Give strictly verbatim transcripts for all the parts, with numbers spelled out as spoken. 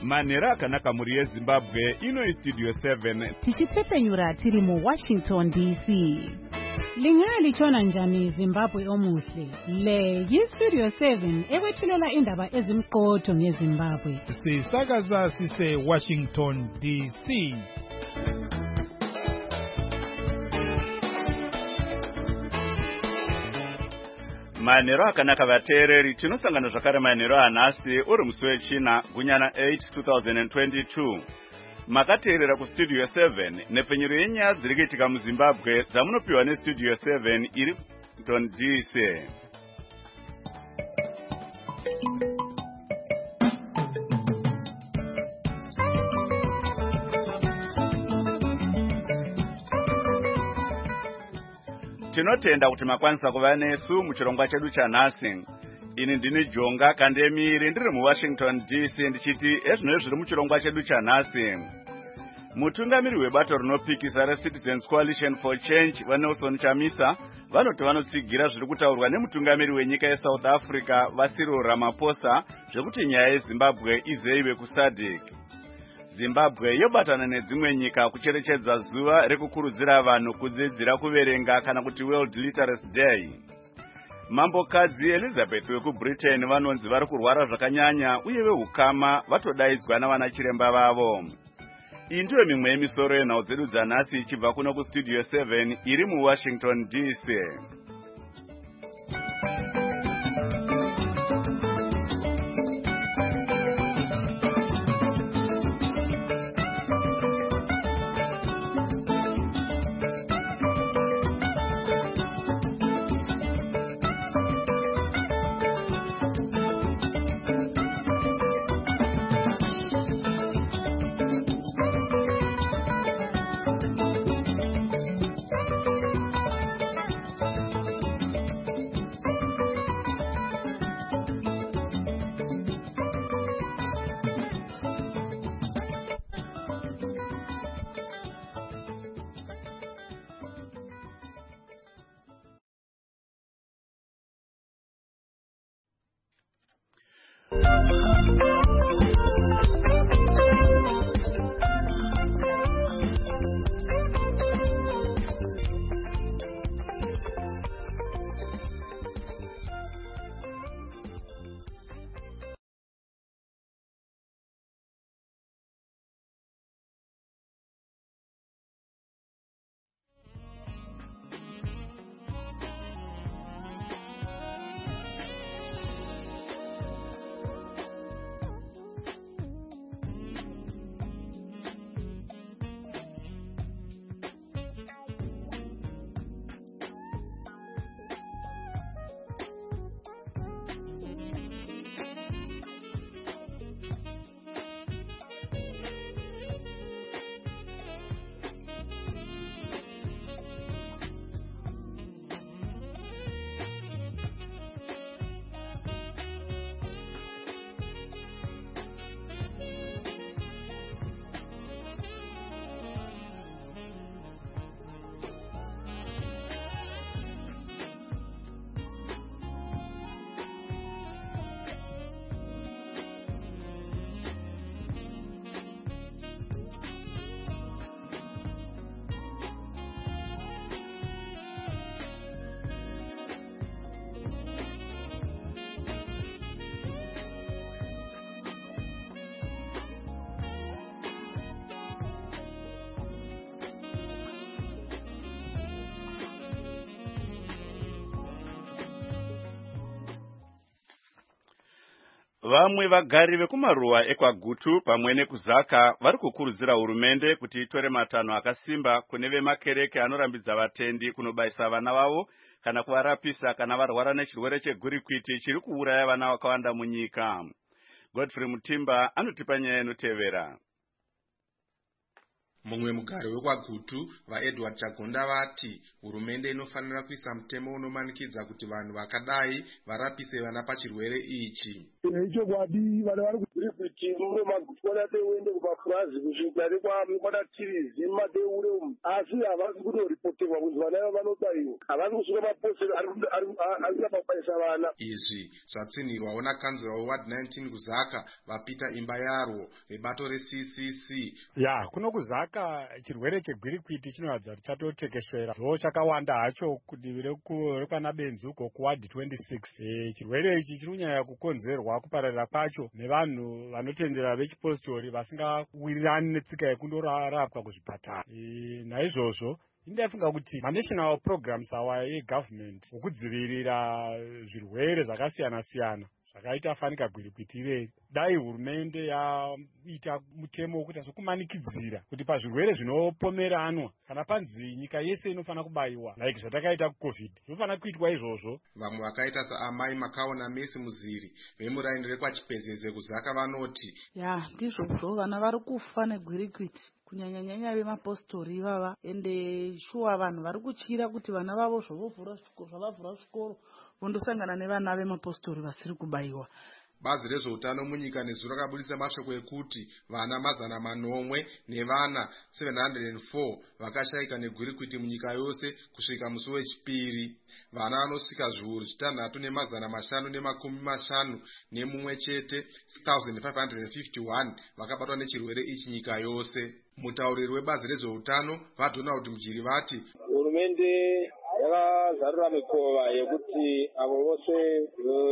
manhero akanaka mhuri yezimbabwe. Ino istudio seven tichitsepenyura tiri muWashington D C. Lingaya lichona njani Zimbabwe omuhle? Le yistudio seven ekwethulela indaba ezimqotho ngeZimbabwe. Sisakaza sise Washington D C. manhero akanaka vateereri, tinosangana zvakare manhero anhasi uri musi wechina gunyana eight two thousand twenty-two. Makateerera kustudio seven nepfenyuro yenyaya dziri kuitika muZimbabwe dzamunopiwa nestudio seven iri Washington D C. Tinotenda kuti makwanisa kuva nesu muchirongwa chedu chanhasi. Ini ndini Jonga Kandemiri ndiri muWashington D C ndichiti ezvino zviri muchirongwa chedu chanhasi. Mutungamiri webato rinopikisa reCitizens Coalition for Change vaNelson Chamisa vanoti vanotsigira zviri kutaurwa nemutungamiri wenyika yeSouth Africa vaCyril Ramaphosa zvekuti nyaya yeZimbabwe izeiwe kuSADC. Zimbabwe yobatana nedzimwe nyika kucherechedza zuva rekukurudzira vanhu kudzidzira kuverenga kana kuti World Literacy Day. Mambokadzi Elizabeth wekuBritain vanonzi vari kurwara zvakanyanya uye vehukama vatodaidzwa navana chiremba vavo. Iyi ndiyo mimwe yemisoro yenhau dzedu dzanhasi ichibva kuno kustudio seven iri muWashington D C. Vamwe vagari vekumaruwa ekwaGutu pamwe nekuzaka vari kukurudzira hurumende kuti itore matanho akasimba kune vemakereke anorambidza vatendi kunobayisa vana vavo kana kuvarapisa kana varwara nechirwere chegurikwiti chiri kuuraya vana vakawanda munyika. Godfrey Mutimba anotipa nyaya inotevera. Mumwe mugari wekwaGutu vaEdward Chagonda vati hurumende inofanira kuisa mutemo unomanikidza kuti vanhu vakadai varapise vana pachirwere ichi. Chokwadi vana vari kuti mumwe magutu vanateuende kumafurazi kusvika nekwamatirizi madeure umu asi havasi kutoripoterwa kuti vana ava vanobaiwa, havasi kusvika maposita ari kubaisa vana. Izvi zvatsinhirwawo nakanzura weward nineteen kuZaka vaPeter imba yarwo vebato reC C C. Ya kuno kuZaka chirwere chegwirikwiti chinoratidza kuti chatotekeshera zvo chakawanda hacho kudivi rekwana Benzuko kuward twenty-six. E, chirwere ichi chinonyanya kukonzerwa kupararira kwacho nevanhu vanotendera vechipositori vasingawirirani netsika yekundorapwa kuzvipatara. E, naizvozvo ndinofunga kuti ma-national programs awa egovernment okudzivirira zvirwere zvakasiyana siyana zvakaita fanika gwirikwiti irei, dai hurumende yaita mutemo wekuti sokumanikidzira kuti pazvirwere zvinopomeranwa kana panzi nyika yese inofana kubaiwa like zvatakaita kuCovid zvinofana kuitwa izvozvo. Vamwe vakaita saamai Makaona Messi Muziri vemuraini rekwachipezeze kuZaka vanoti ya ndizvozvo vana vari kufa negwirikwiti kunyanyanyanya vemapositori ivava ende shuwa vanhu vari kutyira kuti vana vavo zvavavhura zvikoro vondosangana nevana vemapositori vasiri kubayiwa. Bazi rezveutano munyika nezu rakabudisa mashoko ekuti vana mazana manomwe nevana seven hundred and four vakashayika negwirikwiti munyika yose kusvika musi wechipiri. Vana vanosvika zviuru zvitanhatu nemazana mashanu nemakumi mashanu nemumwe chete six thousand five hundred fifty-one vakabatwa nechirwere ichi nyika yose. Mutauriri webazi rezveutano vaDonald Mujiri vati hurumende yakazarura mikova yekuti avo vose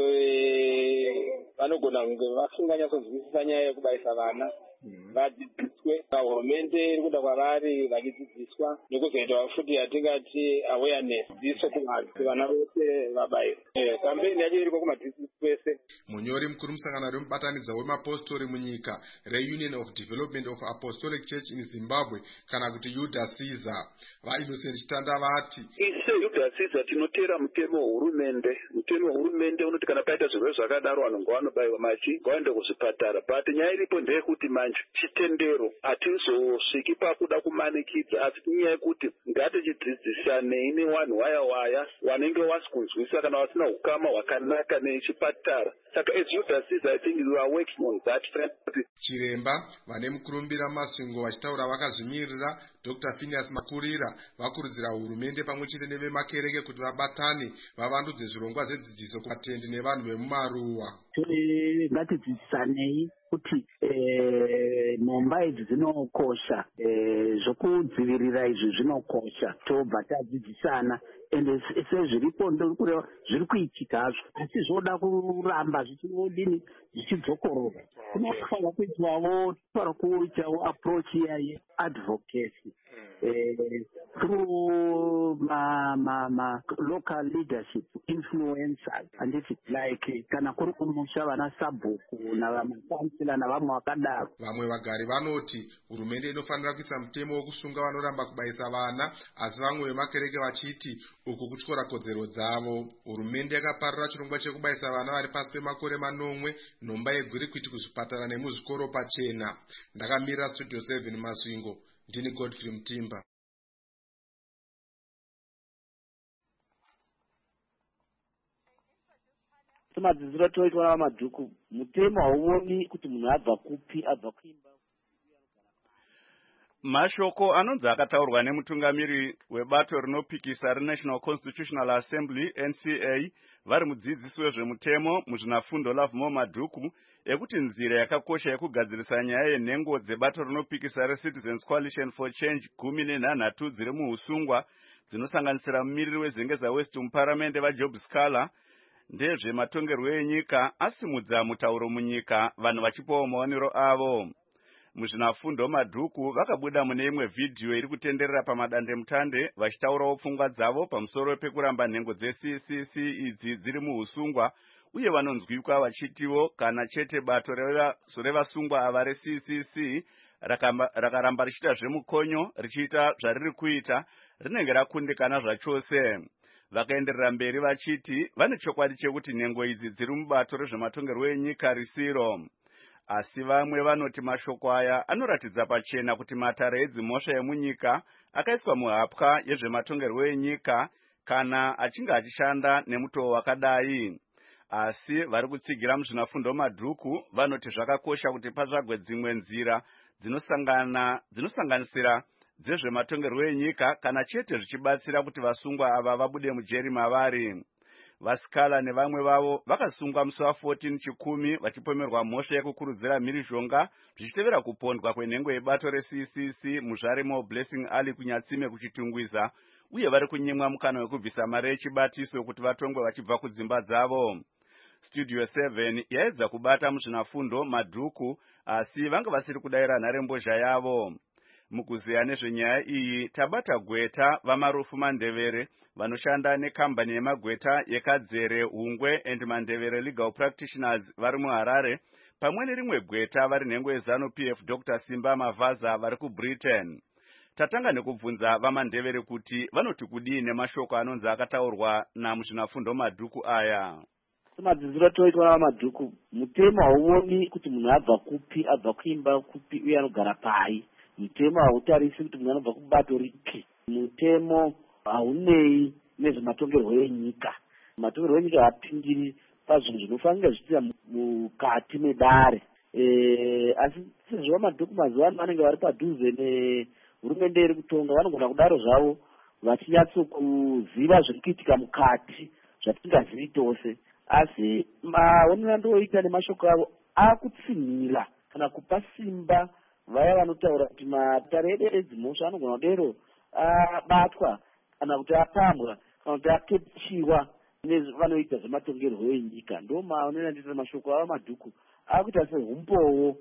vanogona kunge vasinganyatsozivisisa nyaya yekubaisa vana vadzidziswe. Hurumende iri kuda kwavari vachidzidziswa nekuzoita futi yatingati awareness dziso kuvanhu kuti vana vose vabairwe. Kampeni yacho iriko kumadistrict kwese. Munyori mukuru musangano remubatanidza wemapositori munyika reUnion of Development of Apostolic Church in Zimbabwe kana kuti U D A C Z A vaInnocent Chitanda vati ise U D A C Z A tinotera mutemo wehurumende. Mutemo wehurumende unoti kana paita zvirwere zvakadaro vanhu ngavanobayiwa machi ngavaende kuzvipatara, but nyaya iripo ndeyekuti manje chitendero hatizosviki pakuda kumanikidza asi nyaya yekuti ngatichidzidzisane ine wanhu waya waya wanenge wasi kunzwisisa kana wasina ukama hwakanaka nechipatara. Saka as U D A C Z A I think we are working on that. Chiremba vane mukurumbira masingo vachitaura vakazvimirira Doctor Phineas Makurira vakurudzira hurumende pamwe chete nevemakereke kuti vabatane vavandudze zvirongwa zvedzidziso kuvatendi nevanhu vemumaruwa. Ngatidzidzisanei kuti nhomba idzi dzinokosha, zvokudzivirira izvi zvinokosha, tobva tadzidzisana ende sezviripo ndokureva zviri kuitika hazvo asi zvoda kuramba zvichiodini zvichidzokorora. Kunofanira kuitwawo para kuitawo approach yaye advocacy through ma ma ma local leadership influencers and if like kana kuri kumusha vana sabhuku na vamakansila na vamwe vakadaro. Vamwe vagari vanoti hurumende inofanira kuisa mutemo wokusunga vanoramba kubaisa vana asi vamwe vemakereke vachiti uku kutyora kodzero dzavo. Hurumende yakaparura chirongwa chekubaisa vana vari pasi pemakore manomwe nhomba yegwirikwiti kuzvipatara nemuzvikoro pachena. Ndakamira Studio seven Masvingo, ndini Godfrey Mutimba. Madzidziro toitwa namadhuku mutemo hauoni kuti munhu abva kupi abva kuimba. Mashoko anonzi akataurwa nemutungamiri webato rinopikisa reNational Constitutional Assembly N C A vari mudzidzisi wezvemutemo muzvinafundo Lovemore Madhuku ekuti nzira yakakosha yekugadzirisa nyaya yenhengo dzebato rinopikisa reCitizens Coalition for Change gumi nenhanhatu dziri muusungwa dzinosanganisira mumiriri weZengeza West muparamende vaJob Scala ndezvematongerwo enyika asimudza mutauro munyika vanhu vachipawo maonero avo. Muzvinafundo Madhuku vakabuda mune imwe vhidhiyo iri kutenderera pamadandemutande vachitaurawo pfungwa dzavo pamusoro pekuramba nhengo dzeC C C idzi dziri muusungwa uye vanonzwikwa vachitiwo kana chete bato revasungwa ava reC C C rakaramba richiita zvemukonyo richiita zvariri kuita rinenge rakundikana zvachose. Vakaenderera mberi vachiti vane chokwadi chekuti nhengo idzi dziri mubato rezvematongerwo enyika risiro. asi vamwe vanoti mashoko aya anoratidza pachena kuti matare edzimhosva emunyika akaiswa muhapwa yezvematongerwo enyika kana achinge achishanda nemutoo wakadai. Asi vari kutsigira muzvinafundo madhuku vanoti zvakakosha kuti patsvagwe dzimwe nzira dzinosangana dzinosanganisira dzezvematongerwo enyika kana chete zvichibatsira kuti vasungwa ava vabude mujeri mavari. Vasikala nevamwe vavo vakasungwa musi wa14 chikumi vachipomerwa mhosva yekukurudzira mhirizhonga zvichitevera kupondwa kwenhengo yebato re-C C C muzvarimo Blessing Ali kuNyatsime kuchitungwiza, uye vari kunyimwa mukana wekubvisa mari yechibatiso kuti vatongwe vachibva kudzimba dzavo. Studio seven yaedza kubata muzvinafundo madhuku asi vanga vasiri kudayira nharembozha yavo. Mukuziya nezvenyaya iyi tabata Gweta vamarufu Mandevere vanoshanda nekambani yemagweta yekadzere Hungwe and Mandevere Legal Practitioners vari muHarare, pamwe nerimwe gweta vari nhengo yeZanu P F Doctor Simba Mavaza vari kuBritain. Tatanga nekubvunza vaMandevere kuti vanoti kudii nemashoko anonzi akataurwa namuzvinafundo madhuku aya. Madzidziro toitwa namadhuku, mutemo hauoni kuti munhu abva kupi, abva kuimba kupi uye anogara pai. Mutemo hautarisi kuti munhu anobva kubato ripi. Mutemo haunei nezvematongerwo enyika. Matongerwo enyika haapindiri pazvinhu zvinofanira zvichiita mukati medare. E, asi sezvo madhuku mazuva ano vanenge vari padhuze nehurumende iri kutonga, vanogona kudaro zvavo vachinyatsokuziva zviri kuitika mukati zvatingazivi tose. Asi maonero andooita nemashoko avo akutsinhira kana kupa simba vaya vanotaura kuti matare edu edzimhosva anogona kudero abatwa kana kuti apambwa kana kuti akepichiwa nevanoita zvematongerwo enyika. Ndo maonero andita mashoko avo madhuku akuita sehumbowo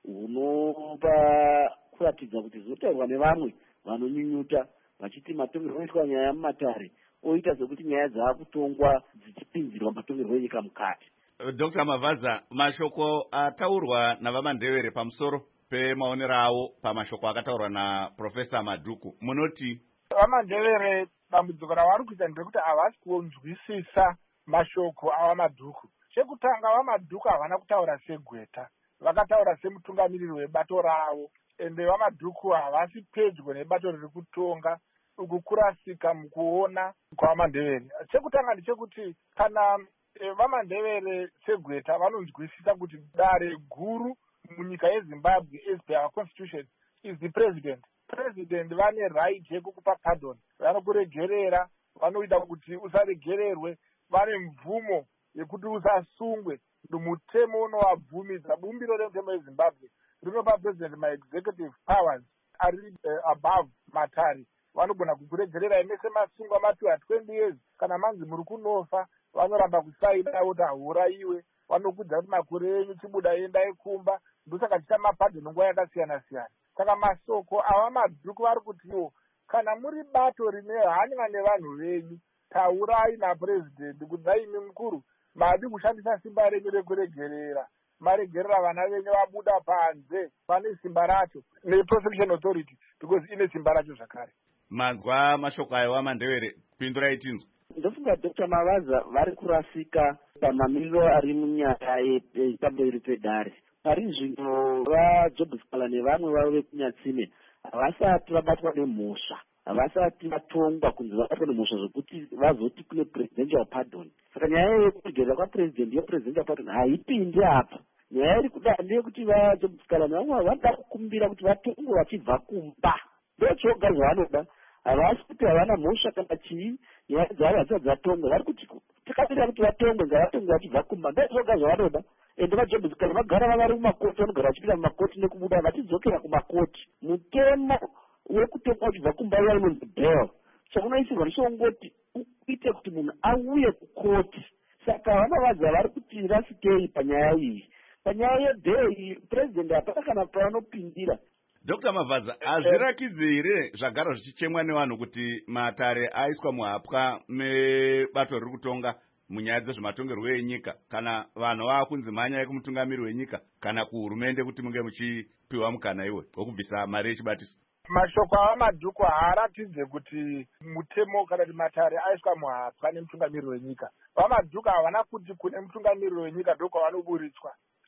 hunopa kuratidza kuti zvinotaurwa nevamwe vanonyunyuta vachiti matongerwo oitwa nyaya mumatare oita sekuti nyaya dzaakutongwa dzichipinzirwa matongerwo enyika mukati. Doctor Mavaza, mashoko ataurwa navaMandevere pamusoro pemaonero avo pamashoko akataurwa naProfesa Madhuku, munoti? VaMandevere dambudziko ravari kuita ndekuti havasi kunzwisisa mashoko avaMadhuku. Chekutanga vaMadhuku havana kutaura segweta, vakataura semutungamiriri webato ravo, ende vaMadhuku havasi pedyo nebato riri kutonga ukukurasika mukuona kwavaMandevere. Chekutanga ndechekuti kana e, vaMandevere segweta vanonzwisisa kuti dare guru munyika yeZimbabwe as per our constitution is the president. President vane right yekukupa pardon, vanokuregerera, vanoita kuti usaregererwe, vane mvumo yekuti usasungwe. Mutemo unovabvumidza, bumbiro remutemo yeZimbabwe rinopa president ma-executive powers ari uh, above matare. Vanogona kukuregerera imese masungwa mapiwa twenty years, kana manzi muri kunofa vanoramba kusaida kuti haurayiwe, vanokudza kuti makore enyu chibuda endai kumba, ndosaka tichama pardon nguva yakasiyana siyana. Saka masoko avaMadhuku vari kutiwo kana muri bato rine hanya nevanhu venyu, taurai napresident kuti naimi mukuru madi kushandisa simba renyu rekuregerera, maregerera vana venyu vabuda panze, vane simba racho neprotection authority because ine simba racho zvakare. Manzwa mashoko ayo vaMandevere, pindurai tinzwa. Ndofunga Doctor Mavaza vari kurasika pamamiriro ari munyaya yepamberi pedare. Pari zvino vaJobhusikala nevamwe vavo vekuNyatsime havasati vabatwa nemhosva, havasati vatongwa kunzi vabatwa nemhosva zvokuti vazoti kune presidential pardon. Saka nyaya yekuregerera kwapresident yepresidential pardon haipindi apa. Nyaya iri kuda ndeyekuti vaJobhusikala nevamwe vanoda kukumbira kuti vatongwe vachibva kumba. Ndochoga zvavanoda, havasi kuti havana mhosva kana chii, nyaya dzavo hadzisati dzatongwa. Vari kuti takamirira kuti vatongwe ngavatongwe vachibva kumba, ndochoga zvavanoda. Ende vaJobhusikala vagara vari mumakoti, vanogara vachipinda mumakoti nekubuda vachidzokera kumakoti. Mutemo wekutonga uchibva kumba uya unonzi bail, chakunoisirwa ndechongoti uite kuti munhu auye kukoti. Saka vaMavaza vari kuti rasikei panyaya iyi. Panyaya yebail president hapana kana pavanopindira. Doctor Mavaza, hazvirakidzi here zvagara zvichichemwa nevanhu kuti matare aiswa muhapwa mebato riri kutonga munyaya dzezvematongerwo enyika, kana vanhu vaakunzi mhanya yekumutungamiri wenyika kana kuhurumende kuti munge muchipiwa mukana iwe wokubvisa mari yechibatiso? Mashoko avaMadhuku haaratidze kuti mutemo kana kuti matare aiswa muhapwa nemutungamiriri wenyika. VaMadhuku havana kuti kune mutungamiriri wenyika ndokwa vanoburitswa.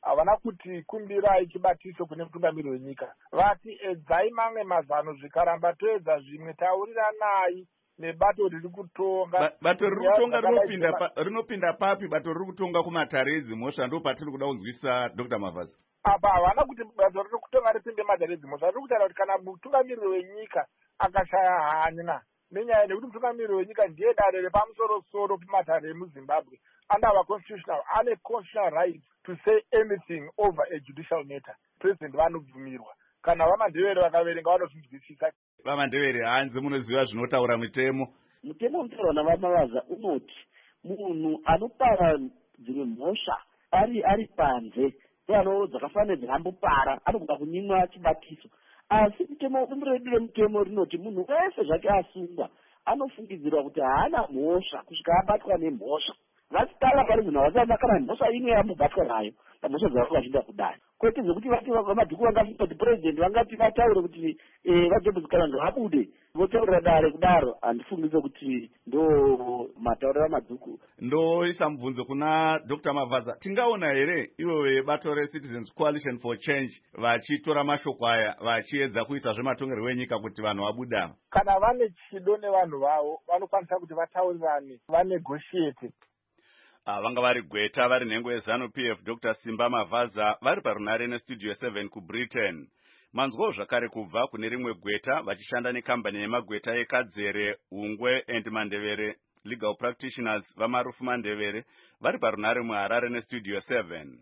havana kuti kumbirai chibatiso kune mutungamiri wenyika. Vati edzai mamwe mazano zvikaramba toedza zvimwe tauriranai nebato riri kutonga. Bato riri kutonga rinopinda pa, rinopinda papi bato riri kutonga kumatare edzimhosva? Ndo patiri kuda kunzwisisa Doctor Mavhaza. Apa havana kuti bato riri kutonga ripinde matare edzimhosva. Riri kutaura kuti kana mutungamiri wenyika akashaya hanya nenyaya nekuti mutungamiri wenyika ndiye dare repamusoro-soro pamatare emuZimbabwe, under our constitutional, ane constitutional right to say anything over a judicial matter. President vanobvumirwa. Kana vaMandebere vakaverenga vanozvinzwisisa. VaMandebere hanzi munoziva zvinotaura mutemo. Mutemo unotaurwa naVamavaza unoti munhu anopara dzimwe mhosva ari ari panze ndiano dzakafanira dzakambopara anogona kunyimwa chibatiso. Asi mutemo umredu remutemo rinoti munhu wese zvake asungwa anofungidzirwa kuti haana mhosva kusvika abatwa nemhosva. Vasitala pari munhu avasana kana mhosva imwe yamubatwa nayo pamhosva dzavanga vachinda kudai. Kwete zvekuti vati vamadhuku vangati kuti president vangati vataure kuti vaJobs ngavabude votaurira dare kudaro. Handifungidze kuti ndo matauriro amadhuku. Ndoisa mubvunzo kuna Doctor Mavhaza, tingaona here ivo vebato reCitizens Coalition for Change vachitora mashoko aya vachiedza kuisa zvematongerwo enyika kuti vanhu vabuda? Kana vane chido nevanhu vavo vanokwanisa kuti vataurirane vanegotiate. Vanga vari Gweta vari nhengo yeZanu P F Doctor Simba Mavhaza vari parunare nestudio seven kuBritain. Manzwawo zvakare kubva kune rimwe Gweta vachishanda nekambani yemagweta eKadzere, Ungwe and Mandebere Legal Practitioners vaMarufu Mandebere vari parunare muHarare nestudio seven.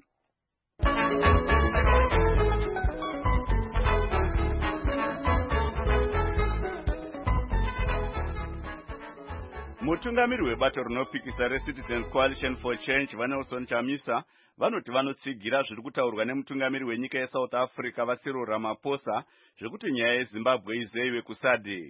Mutungamiri webato rinopikisa reCitizens Coalition for Change vaNelson Chamisa vanoti vanotsigira zviri kutaurwa nemutungamiri wenyika yeSouth Africa vaCyril Ramaphosa zvekuti nyaya yeZimbabwe izeiwe kuSADC.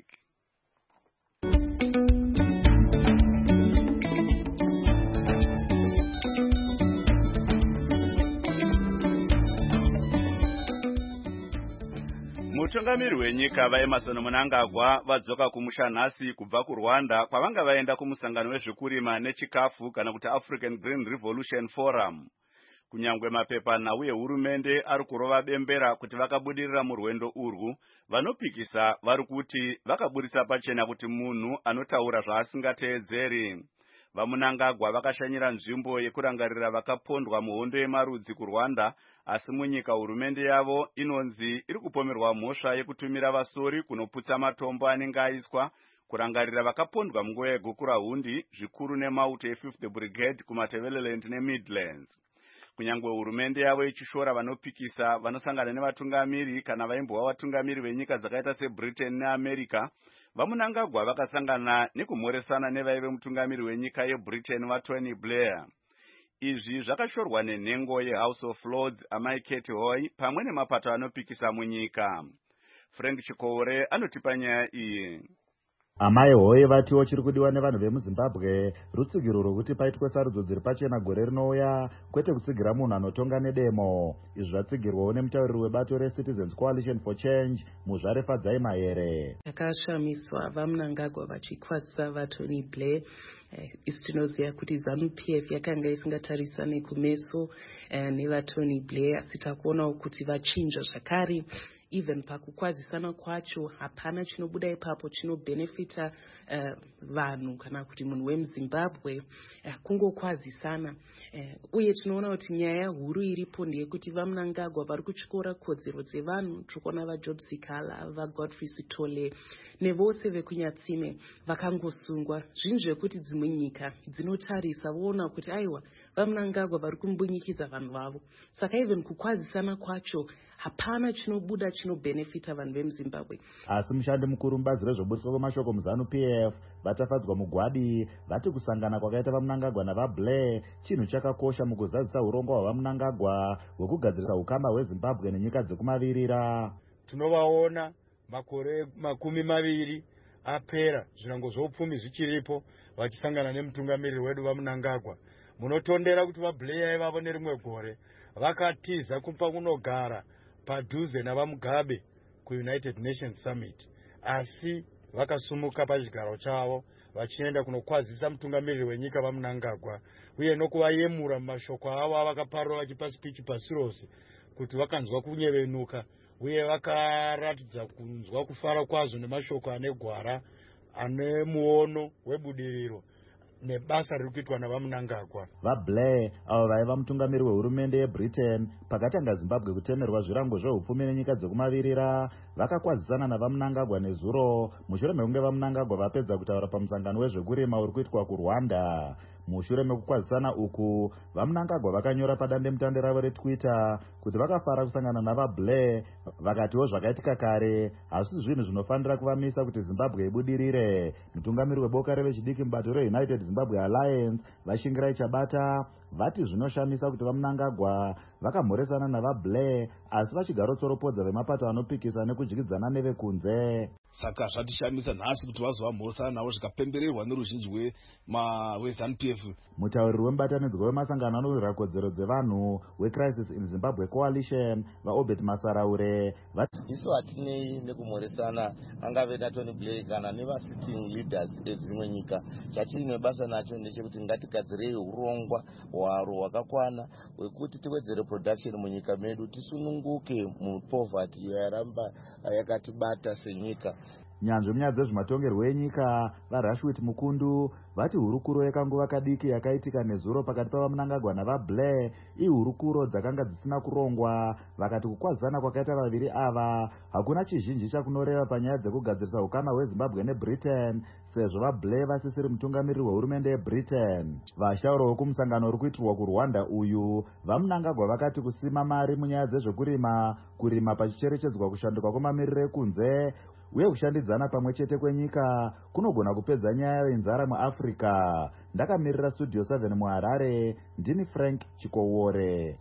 Mutungamiri wenyika vaEmerson Mnangagwa vadzoka kumusha nhasi kubva kuRwanda kwavanga vaenda kumusangano wezvekurima nechikafu kana kuti African Green Revolution Forum. Kunyangwe mapepanhau ehurumende ari kurova bembera kuti vakabudirira murwendo urwu, vanopikisa vari kuti vakaburitsa pachena kuti munhu anotaura zvaasingateedzeri. VaMnangagwa vakashanyira nzvimbo yekurangarira vakapondwa muhondo yemarudzi kuRwanda, asi munyika hurumende yavo inonzi iri kupomerwa mhosva yekutumira vasori kunoputsa matombo anenge aiswa kurangarira vakapondwa munguva yegukura hundi zvikuru nemauto e-fifth Brigade kuMatabeleland neMidlands. Kunyangwe hurumende yavo ichishora vanopikisa vanosangana nevatungamiri kana vaimbova vatungamiri venyika dzakaita seBritain neAmerica, VaMnangagwa vakasangana nekumhoresana nevaive mutungamiri wenyika yeBritain vaTony Blair. Izvi zvakashorwa nenhengo yeHouse of Lords Amai Kate Hoy pamwe nemapato anopikisa munyika. Frank Chikoure anotipa nyaya iyi. Amai Hoy vatiwo chiri kudiwa nevanhu vemuZimbabwe rutsigiro rwokuti paitwe sarudzo dziri pachena gore rinouya, kwete kutsigira munhu anotonga nedemo. Izvi zvatsigirwawo nemutauriri webato reCitizens Coalition for Change Muzvare Fadzai-Mahere. Yakashamiswa vaMnangagwa vachikwatisa vaTony Blair. Isi tinoziva kuti Zanu P F yakanga isingatarisane kumeso nevaTony Blair, asi takuonawo kuti vachinja zvakare. Even pakukwazisana kwacho hapana chinobuda ipapo chinobenefita uh, vanhu kana kuti munhu wemuZimbabwe uh, kungokwazisana. Uh, uye tinoona kuti nyaya huru iripo ndeyekuti vaMnangagwa vari kutyora kodzero dzevanhu. Tikuona vaJobs Kala, vaGodfrey Sitole nevose vekunyatsime vakangosungwa. Zvinhu zvekuti dzimwe nyika dzinotarisa voona kuti aiwa vaMnangagwa vari kumbunyikidza vanhu vavo. Saka even kukwazisana kwacho hapana chinobuda chinobenefita vanhu vemuZimbabwe. Asi mushandi mukuru mubazi rezvoburiswa kwemashoko muZanu P F vatafadzwa mugwadi vati kusangana kwakaita vaMnangagwa navaBlair chinhu chakakosha mukuzadzisa urongo hwaVaMnangagwa hwekugadzirisa ukama hweZimbabwe nenyika dzekumavirira. Tinovaona makore makumi maviri apera zvirango zvoupfumi zvichiripo vachisangana nemutungamiriri wedu vaMnangagwa. Munotondera kuti vaBlair aivavo nerimwe gore vakatiza kumpa kunogara padhuze navaMugabe kuUnited Nations Summit, asi vakasumuka pachigaro chavo vachienda kunokwazisa mutungamiriri wenyika vaMnangagwa uye nokuvayemura mumashoko avo avakaparura vachipa spichi pasi rose kuti vakanzwa kunyevenuka uye vakaratidza kunzwa kufara kwazvo nemashoko ane gwara ane muono webudiriro nebasa riri kuitwa navaMnangagwa. VaBlair avo vaiva mutungamiri wehurumende yeBritain pakatanga Zimbabwe kutemerwa zvirango zveupfumi nenyika dzekumavirira vakakwazisana navaMnangagwa nezuro mushure mekunge vaMnangagwa vapedza kutaura pamusangano wezvekurima uri kuitwa kuRwanda. Mushure mekukwazisana uku vaMnangagwa vakanyora padandemutande ravo reTwitter kuti vakafara kusangana navaBlair vakatiwo zvakaitika kare asi zvinhu zvinofanira kuvamisa kuti Zimbabwe ibudirire. Mutungamiri weboka revechidiki mubato reUnited Zimbabwe Alliance Vashingirai Chabata vati zvinoshamisa kuti vaMnangagwa vakamhoresana navaBlair asi vachigarotsoropodza vemapato anopikisa nekudyidzana nevekunze. Saka zvatishamisa nhasi kuti vazovamhoresana navo zvikapembererwa neruzhinji weZANU P F. Mutauriri wemubatanidzwa wemasangano anowirira kodzero dzevanhu weCrisis in Zimbabwe Coalition vaObert Masaraure vati isu hatinei nekumhoresana angave naTony Blair kana nevasitting leaders edzimwe nyika. Chatiri nebasa nacho ndechekuti ngatigadzirei urongwa hwaro hwakakwana hwekuti tiwedzere production munyika medu tisununguke mupoverty yaramba yakatibata senyika. Nyanzvi munyaya dzezvematongerwo enyika vaRashwit Mukundu vati hurukuro yekanguva kadiki yakaitika nezuro pakati pavaMnangagwa navaBlair ihurukuro dzakanga dzisina kurongwa. Vakati kukwazisana kwakaita vaviri ava hakuna chizhinji chakunoreva panyaya dzekugadzirisa ukama hweZimbabwe neBritain sezvo vaBlair vasisiri mutungamiriri wehurumende yeBritain. Vashauri vekumusangano uri kuitirwa kuRwanda uyu vaMnangagwa vakati kusima mari munyaya dzezvekurima, kurima pachicherechedzwa kushanduka kwemamiriro ekunze uye kushandidzana pamwe chete kwenyika kunogona kupedza nyaya yenzara muAfrica. Ndakamirira Studio seven muHarare, ndini Frank Chikowore.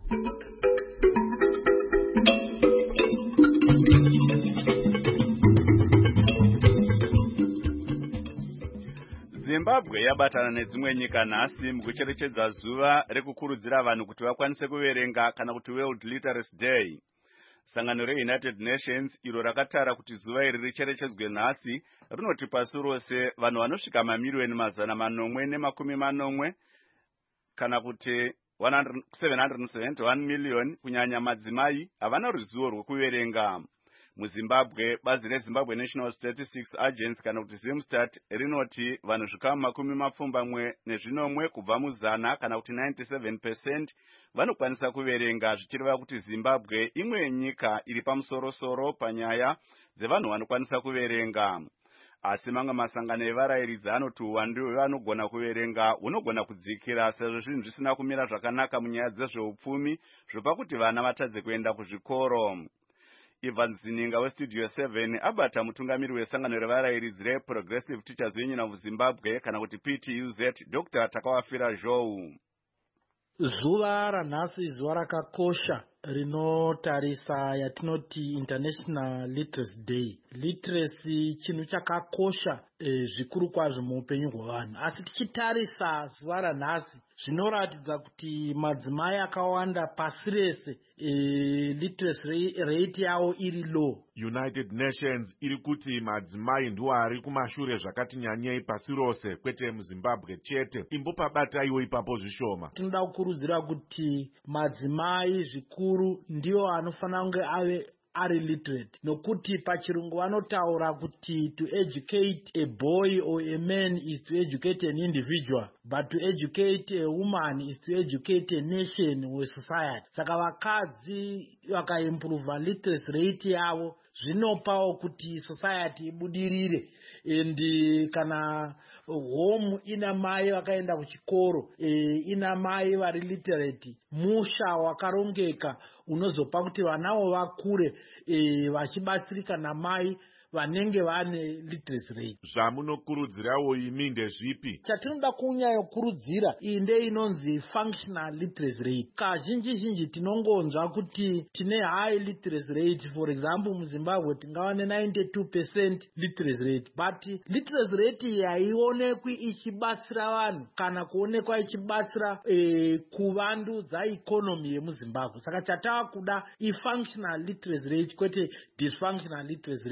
Zimbabwe yabatana nedzimwe nyika nhasi mukucherechedza zuva rekukurudzira vanhu kuti vakwanise kuverenga kana kuti World Literacy Day. Sangano reUnited Nations iro rakatara kuti zuva iri richerechedzwe nhasi rinoti pasi rose vanhu vanosvika mamiliyoni mazana manomwe nemakumi manomwe kana kuti seven hundred seventy-one million kunyanya madzimai havana ruzivo rwekuverenga. MuZimbabwe bazi reZimbabwe National Statistics Agency kana kuti Zimstat rinoti vanhu zvikama makumi mapfumbamwe nezvinomwe kubva muzana kana kuti ninety-seven percent vanokwanisa kuverenga, zvichireva kuti Zimbabwe imwe yenyika iri pamusoro-soro panyaya dzevanhu vanokwanisa kuverenga. Asi mamwe masangano evarayiridzi anoti uwandu hwevanogona kuverenga hunogona kudzikira sezvo zvinhu zvisina kumira zvakanaka munyaya dzezveupfumi zvopa kuti vana vatadze kuenda kuzvikoro. Ivan Zininga weStudio seven abata mutungamiri wesangano revarayiridzi reProgressive Teachers Union of Zimbabwe kana kuti P T U Z Doctor Takawafira Zhou. Zuva ranhasi zuva rakakosha rinotarisa yatinoti International Literacy Day. Literacy chinhu chakakosha e, zvikuru kwazvo muupenyu hwevanhu. Asi tichitarisa zuva ranhasi zvinoratidza kuti madzimai akawanda pasi rese e, literacy rate yavo iri low. United Nations iri kuti madzimai ndiwo ari kumashure zvakati nyanyei pasi rose kwete muZimbabwe chete. Imbopabataiwo ipapo zvishoma. Tinoda kukurudzira kuti madzimai zvikuru ndiwo anofanira kunge ave ari literate, nokuti pachirungu vanotaura kuti to educate a boy or a man is to educate an individual, but to educate a woman is to educate a nation or a society. Saka vakadzi vakaimprove literacy rate yavo zvinopawo kuti society ibudirire. And kana home ina mai vakaenda kuchikoro, ina mai vari literate, musha wakarongeka unozopa kuti vanavo vakure vachibatsirika namai vanenge vane literacy rate. Zvamunokurudzirawo imi ndezvipi? Chatinoda kunyanya kukurudzira iyi ndeinonzi functional literacy rate. Kazhinji zhinji tinongonzwa kuti tine high literacy rate, for example muZimbabwe tingava ne ninety-two percent literacy rate, but literacy rate iyi haionekwi ichibatsira vanhu kana kuonekwa ichibatsira eh, kuvandudza economy yemuZimbabwe. Saka chatakuda i functional literacy rate kwete dysfunctional literacy rate.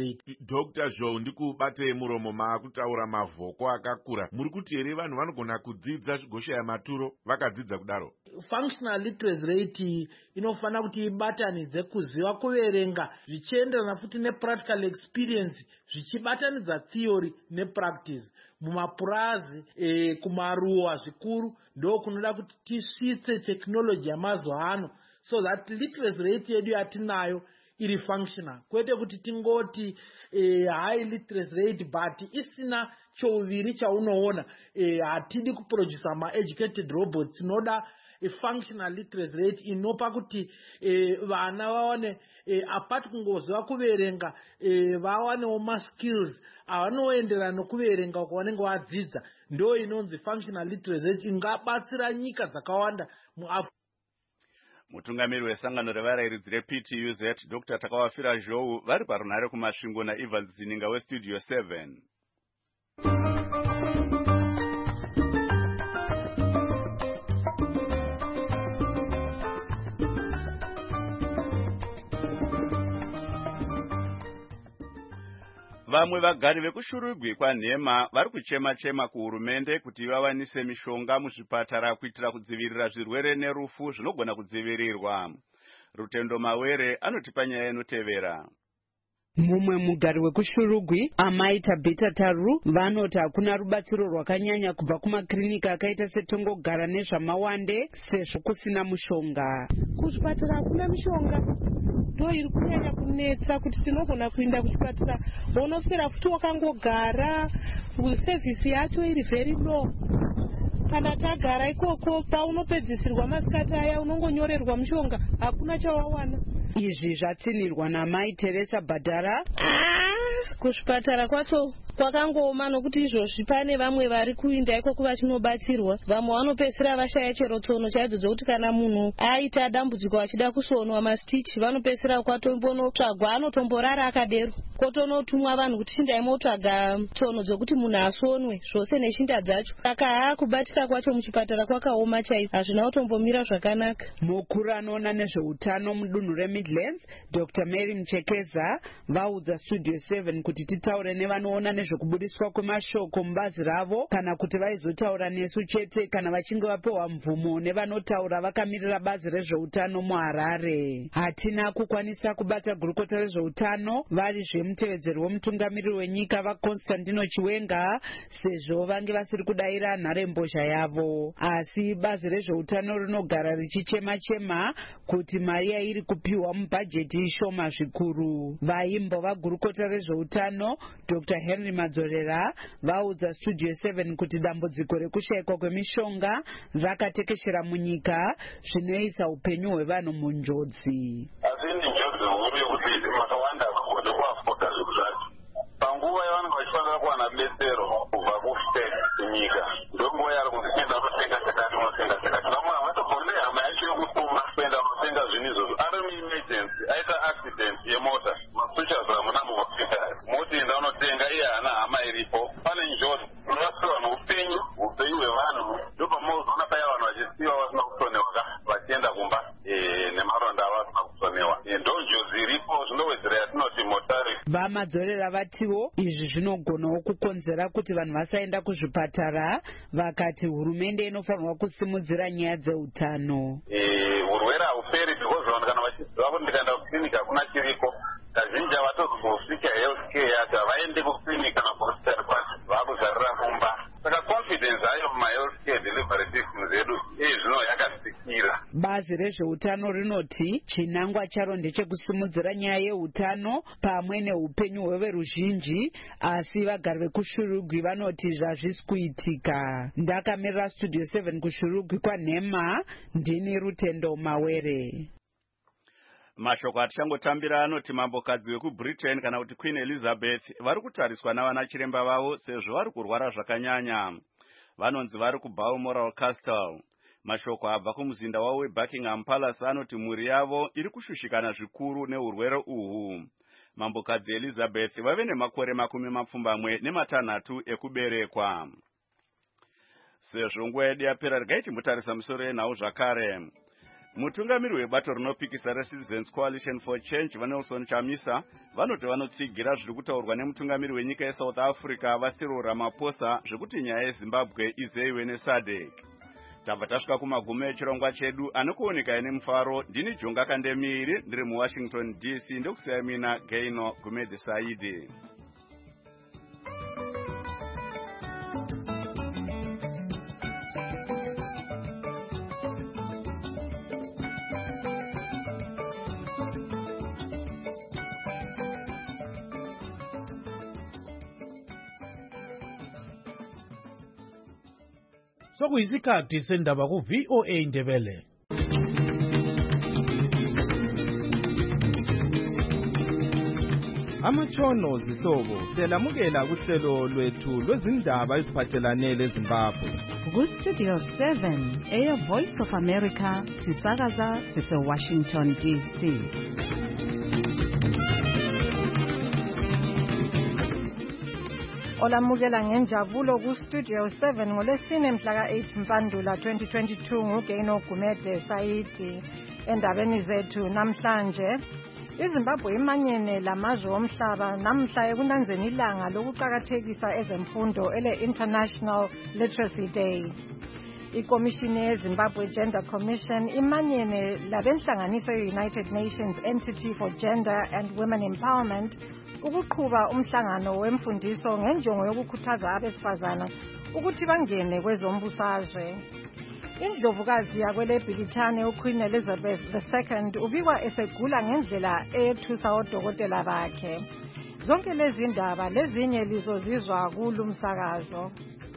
Doctor Zhou ndikubate muromo maakutaura mavhoko akakura. Muri kuti here vanhu vanogona kudzidza zvigoshaya maturo vakadzidza kudaro? Functional literacy rate inofana kuti ibatanidze kuziva kuverenga zvichienderana futi nepractical experience, zvichibatanidza theory nepractice. Mumapurazi e, kumaruwa zvikuru ndo kunoda kuti tisvitse technology yamazuva ano, so that literacy rate yedu yatinayo iri functional, kwete kuti tingoti eh, high literacy rate but isina chouviri chaunoona. eh, hatidi kuproduce ma educated robots, tinoda a functional literacy rate inopa kuti eh, vana vaone eh, apart kungoziva kuverenga eh, vawanewo ma skills avanoenderana nokuverenga kwavanenge vadzidza. Ndo inonzi functional literacy rate ingabatsira nyika dzakawanda muAfrica. Mutungamiri wesangano revarairidzi reP T U Z Doctor Takawafira Zhou vari parunhare kumasvingo naEvans Zininga weStudio seven. Vamwe vagari vekushurugwi kwaNhema vari kuchema-chema kuhurumende kuti vawanise mishonga muzvipatara kuitira kudzivirira zvirwere nerufu zvinogona kudzivirirwa. Rutendo Mawere anotipa nyaya inotevera. Mumwe mugari wekushurugwi amai Tabita Taru vanoti hakuna rubatsiro rwakanyanya kubva kumakirinika akaita setongogara nezvamawande sezvo kusina mushonga. Kuzvipatara hakuna mishonga, ndo iri kunyanya kunetsa kuti tinogona kuenda kuchipatara unoswera futi wakangogara, sevhisi yacho iri very low. Kana tagara ikoko paunopedzisirwa masikati aya unongonyorerwa mushonga, hakuna chawawana. Izvi zvatsinirwa namai Teresa Badara. Ah, kuzvipatara kwacho kwakangooma nokuti izvozvi pane vamwe vari kuinda ikoko vachinobatsirwa, vamwe vanopedzisira vashaya chero tsono chaidzo dzokuti kana munhu aita dambudziko achida kusonwa mastichi vanopedzisira kwatombonotsvagwa anotomborara akadero, kotonotumwa vanhu kuti chindai motsvaga tsono dzokuti munhu asonwe zvose neshinda dzacho. Saka haa, kubatika kwacho muchipatara kwakaoma chaizvo, hazvina kutombomira zvakanaka. Mukuru anoona nezveutano mudunhu reMidlands Doctor Mary Mchekeza vaudza Studio seven kuti titaure nevanoona nezvekubudiswa kwemashoko mubazi ravo kana kuti vaizotaura nesu chete kana vachinge vapewa mvumo nevanotaura vakamirira bazi rezveutano muHarare. Hatina kukwanisa kubata gurukota rezveutano vari zvemutevedzeri wemutungamiriri wenyika vaConstantino Chiwenga sezvo vange vasiri kudaira nharembozha yavo, asi bazi rezveutano rinogara richichema-chema kuti mari yairi kupiwa mubhajeti shoma zvikuru. Vaimbo vagurukota rezveutano Doctor Henry Madzorera vaudza Studio seven kuti dambudziko rekushayikwa kwemishonga rakatekeshera munyika zvinoisa upenyu hwevanhu munjodzi. Asi njodzi huru yokuti makawanda vakugona kuafoda zvinhu zvacho. Panguva yavanenge vachifanira kuwana betsero kubva kustate kunyika, ndonguva yari kunzienda unotenga chakati unotenga chakati. Vamwe havatombori nehama yacho yokutuma kuenda unotenga zvinhu izvozvo. Ari muemergency aita accident yemota, masuchas hamuna muhospitari, motoenda unotenga iye haana hama iripo. Pane njodzi unorasirwa noupenyu upenyu hwevanhu, ndopamozoona paya vanhu vachisiyiwa vasina kusonewa vachienda kumba nemaronda avo asina kusonewa. Ndo njodzi iripo, zvinowedzera yatinoti mortality. Vamadzorera vatiwo izvi zvinogonawo kukonzera kuti vanhu vasaenda kuzvipatara, vakati hurumende inofanirwa kusimudzira nyaya dzeutano. Urwere hauperi because vanhu kana vachiziva kuti ndikaenda kukiriniki hakuna chiriko, kazhinji havatozosvika health care yacho, havaendi kukiriniki kana kuhospitari kwacho, vaakuzarira kumba. Saka confidence hayo mumahealth care delivery system zedu zvino yakatsikira. Bazi rezveutano rinoti chinangwa charo ndechekusimudzira nyaya yeutano pamwe neupenyu hweveruzhinji, asi vagari vekushurugwi vanoti zvazvisi kuitika. Ndakamirira Studio seven kushurugwi kwaNhema, ndini Rutendo Mawere. Mashoko atichangotambira anoti mambokadzi wekuBritain kana kuti Queen Elizabeth vari kutariswa navana chiremba vavo sezvo vari kurwara zvakanyanya. Vanonzi vari kuBalmoral Castle. Mashoko abva kumuzinda wavo weBuckingham Palace anoti mhuri yavo iri kushushikana zvikuru neurwere uhu. Mambokadzi Elizabeth vave nemakore makumi mapfumbamwe nematanhatu ekuberekwa. Sezvo nguva yedu yapera regai timbotarisa musoro yenhau zvakare. mutungamiri webato rinopikisa reCitizens Coalition for Change vaNelson Chamisa vanoti vanotsigira zviri kutaurwa nemutungamiri wenyika yeSouth Africa vaCyril Ramaphosa zvekuti nyaya yeZimbabwe izeiwe neSADC. Tabva tasvika kumagumo echirongwa chedu anokuoneka ine mufaro. Ndini Jonga Kandemiri ndiri muWashington D C ndokusiyai mina Gaino Gumede Saidi. Sokuyisikhathi sendaba ku V O A Ndebele. Amatshono zihlobo siyalamukela kuhlelo lwethu lwezindaba eziphathelane leZimbabwe. Ku Studio seven, Air Voice of America, sisakaza sise Washington D C. Olamukela ngenjabulo ku Studio seven ngolesine mhla ka eight Mpandula twenty twenty-two nguGaino Gumede Saidi. Endabeni zethu namhlanje, iZimbabwe imanyene lamazwe omhlaba namhla ekunanzeni ilanga lokuqhakathekisa ezemfundo ele International Literacy Day. Ikomishini yeZimbabwe Gender Commission imanyene labenhlanganiso ye-United Nations Entity for Gender and Women Empowerment ukuqhuba umhlangano wemfundiso ngenjongo yokukhuthaza abesifazana ukuthi bangene kwezombusazwe. Indlovukazi yakwele Bhilithane uQueen Elizabeth the second ubikwa esegula ngendlela eyethusa odokotela bakhe. Zonke lezi ndaba lezinye lizozizwa kulumsakazo.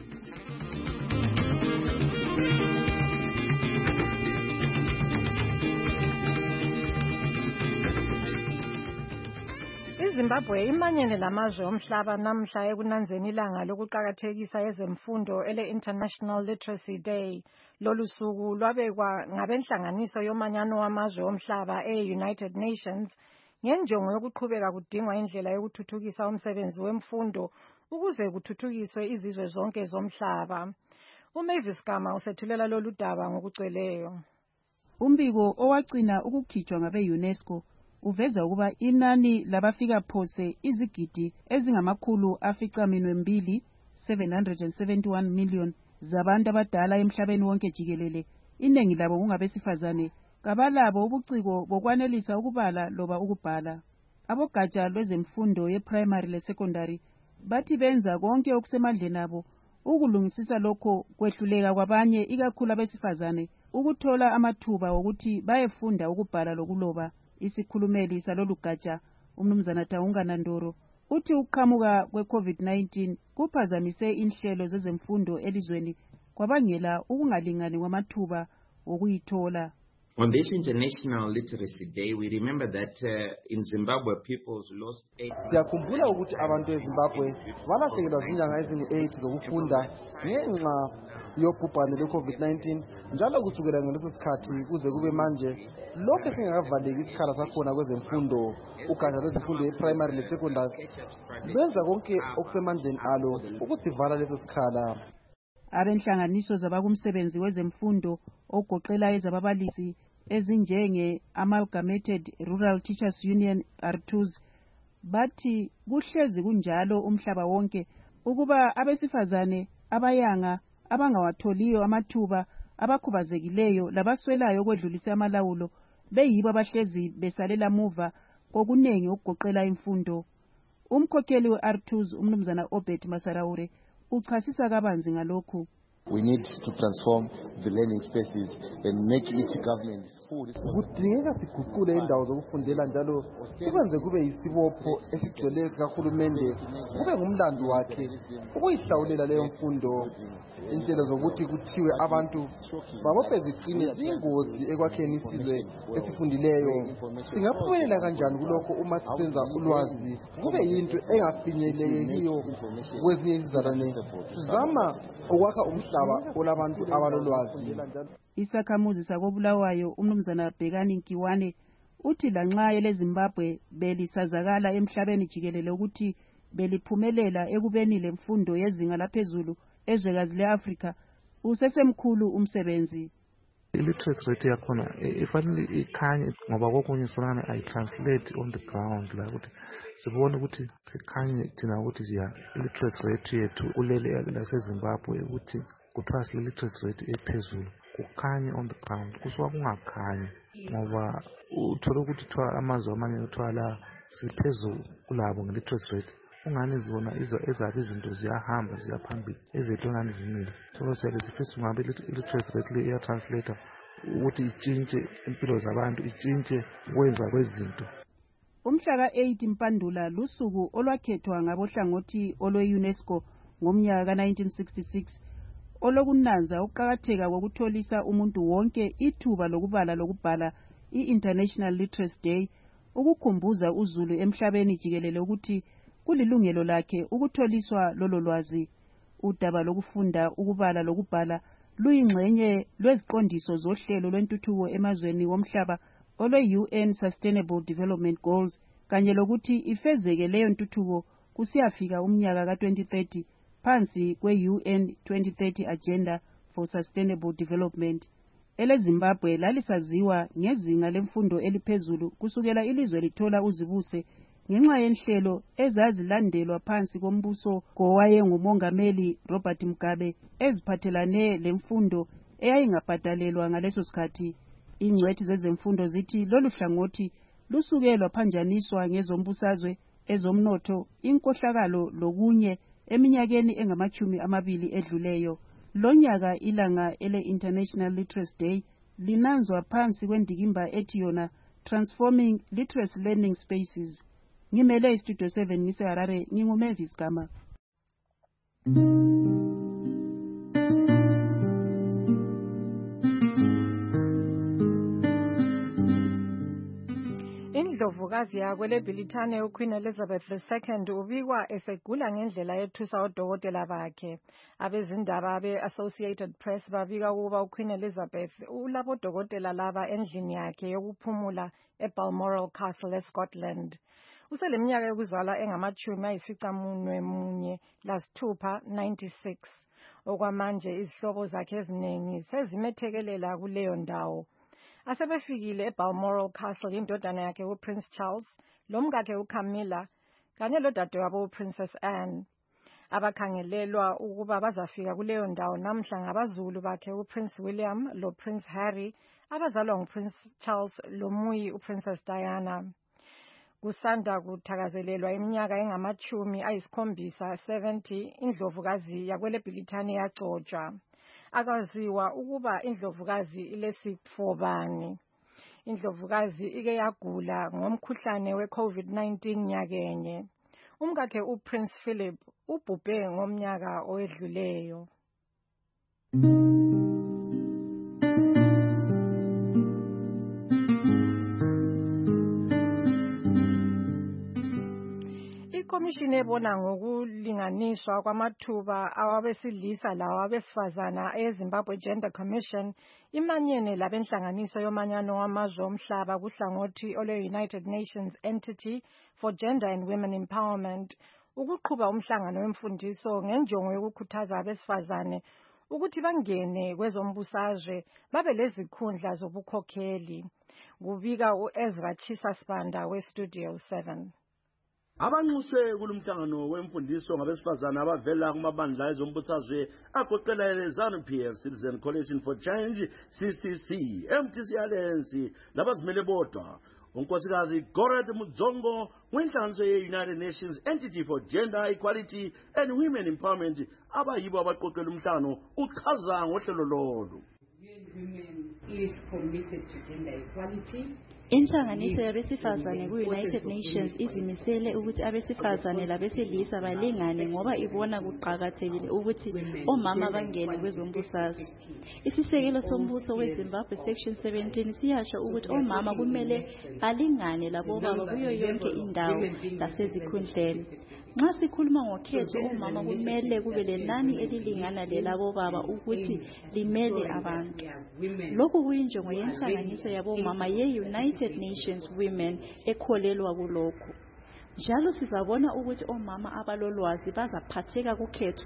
iZimbabwe imanyene lamazwe omhlaba namhla ekunanzeni ilanga lokuqhakathekisa ezemfundo ele International Literacy Day. Lolu suku lwabekwa ngabenhlanganiso yomanyano wamazwe omhlaba e-United Nations ngenjongo yokuqhubeka kudingwa indlela yokuthuthukisa umsebenzi wemfundo ukuze kuthuthukiswe izizwe zonke zomhlaba. uMavis Gama usethulela lolu daba ngokugcweleyo. Umbiko owagcina ukukhitshwa ngabe-UNESCO uveza ukuba inani labafika phose izigidi ezingamakhulu aficaminwe mbili seven hundred seventy-one million zabantu abadala emhlabeni wonke jikelele, iningi labo kungabesifazane, kabalabo ubuciko bokwanelisa ukubala loba ukubhala. Abogatsha lwezemfundo ye-primary le-secondary bathi benza konke okusemandleni abo ukulungisisa lokho kwehluleka kwabanye ikakhulu abesifazane ukuthola amathuba wokuthi bayefunda ukubhala lokuloba. Isikhulumeli salolu gatsha umnumzana Taunga Nandoro uthi ukuqhamuka kwe-COVID nineteen kuphazamise inhlelo zezemfundo elizweni kwabangela ukungalingani kwamathuba wokuyithola. On this International Literacy Day, we remember that uh, in Zimbabwe people's lost eight. Siyakhumbula ukuthi abantu eZimbabwe balahlekelwa zinyanga ezingu-eight zokufunda ngenxa yobhubhane lwe-COVID nineteen, njalo kusukela ngaleso sikhathi kuze kube manje lokho singakavaleki isikhala sakhona kwezemfundo. Ugatsha lwezemfundo ye-primary le-secondary lwenza konke okusemandleni alo ukusivala leso sikhala. Abenhlanganiso zabakumsebenzi wezemfundo ogoqela ezababalisi ezinjenge Amalgamated Rural Teachers Union R two S bathi kuhlezi kunjalo umhlaba wonke ukuba abesifazane abayanga abangawatholiyo amathuba abakhubazekileyo labaswelayo okwedlulisa amalawulo beyibo abahlezi besalela muva kokunengi okugoqela imfundo. Umkhokheli we-R two S umnumzana Obed Masaraure uchasisa kabanzi ngalokhu. We need to transform the learning spaces and make each government full. Kudingeka siguqule indawo zokufundela njalo sikwenze kube yisibopho esigcweleyo sikahulumende kube ngumlando wakhe ukuyihlawulela leyo mfundo. Inhlelo zokuthi kuthiwe abantu babophe ziqine zingozi ekwakheni isizwe esifundileyo. Singaphumelela kanjani kulokho uma sisenza ulwazi kube yinto engafinyelekiyo kwezinye izizalwane? Sizama ukwakha umhlaba olabantu abalolwazi. Isakhamuzi sakobulawayo umnumzana Bhekani Nkiwane uthi lanxa eleZimbabwe belisazakala emhlabeni jikelele ukuthi beliphumelela ekubeni lemfundo yezinga laphezulu ezwekazi le-Afrika usesemkhulu umsebenzi. i-literacy rate yakhona ifanele ikhanye ngoba kokunye sonana ayi-translate on the ground la ukuthi sibone ukuthi sikhanye thina ukuthi ya i-literacy rate yethu kulele lasezimbabwe ukuthi kuthiwa sile-literacy rate ephezulu kukhanye on the ground kusuka kungakhanyi ngoba uthole ukuthi kuthiwa amazwe amanye kuthiwa la siphezulu kulabo nge-literacy rate ungani zona ezabe izinto ziyahamba ziyaphambili ezethu engani zimile so siyabe sifisa ungabe i-literacy rate le iyatranslator ukuthi itshintshe impilo zabantu itshintshe ukwenza kwezinto. Umhla ka-eight Mpandula lusuku olwakhethwa ngabohlangothi olwe-UNESCO ngomnyaka ka nineteen sixty-six olokunanza ukuqakatheka kokutholisa umuntu wonke ithuba lokubala lokubhala i-International Literacy Day ukukhumbuza uzulu emhlabeni jikelele ukuthi kulilungelo lakhe ukutholiswa lolo lwazi. Udaba lokufunda ukubala lokubhala luyingxenye lweziqondiso zohlelo lwentuthuko emazweni womhlaba olwe-U N Sustainable Development Goals kanye lokuthi ifezeke leyo ntuthuko kusiyafika umnyaka ka twenty thirty phansi kwe-U N twenty thirty Agenda for Sustainable Development. EleZimbabwe lalisaziwa ngezinga lemfundo eliphezulu kusukela ilizwe lithola uzibuse ngenxa yenhlelo ezazilandelwa phansi kombuso ngowayengumongameli Robert Mugabe eziphathelane lemfundo eyayingabhadalelwa ngaleso sikhathi. Ingcwethi zezemfundo zithi lolu hlangothi lusuke lwaphanjaniswa ngezombusazwe, ezomnotho, inkohlakalo lokunye eminyakeni engamachumi amabili edluleyo. Lonyaka ilanga ele International Literacy Day linanzwa phansi kwendikimba ethi yona Transforming Literacy Learning Spaces. Ngimele iStudio seven ngise Harare nginguMavis Gama. Indlovukazi yakwele Bhilithane uQueen Elizabeth the second ubikwa esegula ngendlela yethusa odokotela bakhe. Abezindaba be-Associated Press babika ukuba uQueen Elizabeth ulabo dokotela laba endlini yakhe yokuphumula eBalmoral Castle eScotland. Useleminyaka yokuzalwa engamachumi ayisificamunwe munye lasithupha ninety-six. Okwamanje izihlobo zakhe eziningi sezimethekelela kuleyo ndawo. Asebefikile eBalmoral Castle indodana yakhe uPrince Charles, lomkakhe uCamilla, kanye lodadewabo uPrincess Anne. Abakhangelelwa ukuba bazafika kuleyo ndawo namhla ngabazulu bakhe uPrince William loPrince Harry, abazalwa nguPrince Charles lomuyi uPrincess Diana. Kusanda kuthakazelelwa iminyaka engamachumi ayisikhombisa seventy indlovukazi yakwele Bhilithane yagcotshwa. Akaziwa ukuba indlovukazi ilesifo bani. Indlovukazi ike yagula ngomkhuhlane we-COVID nineteen nyakenye. Umkakhe uPrince Philip ubhubhe ngomnyaka owedluleyo. Ikomishini ebona ngokulinganiswa kwamathuba awabesilisa lawa abesifazana eZimbabwe Gender Commission imanyene labenhlanganiso yomanyano wamazwe omhlaba kuhlangothi olwe-United Nations Entity for Gender and Women Empowerment ukuqhuba umhlangano wemfundiso ngenjongo yokukhuthaza abesifazane ukuthi bangene kwezombusazwe babe lezikhundla zobukhokheli. Kubika uEzra Chisa Spanda weStudio seven. Abanxuse kulumhlangano wemfundiso ngabesifazana abavela kumabandla ezombusazwe agoqela leZANU P F, Citizen Coalition for Change, C C C, M T C Alliance labazimele bodwa. Unkosikazi Gorette Mudzongo wenhlanganiso ye-United Nations Entity for Gender Equality and Women Empowerment abayibo abaqoqela umhlangano uchaza ngohlelo lolu. Women is committed to gender equality. Inhlanganiso yabesifazane ku-United Nations izimisele ukuthi abesifazane labesilisa balingane ngoba ibona kuqakathekile ukuthi omama bangene kwezombusazwe. Isisekelo sombuso weZimbabwe Section seventeen siyasho ukuthi omama kumele balingane labobaba kuyo yonke indawo lasezikhundleni. Nxa sikhuluma ngokhetho omama kumele kube lenani elilingana lelabobaba ukuthi limele abantu. Lokhu kuyinjongo yenhlanganiso yabomama ye-United Nations Women ekholelwa kulokhu. Njalo sizabona ukuthi omama abalolwazi bazaphatheka kukhetho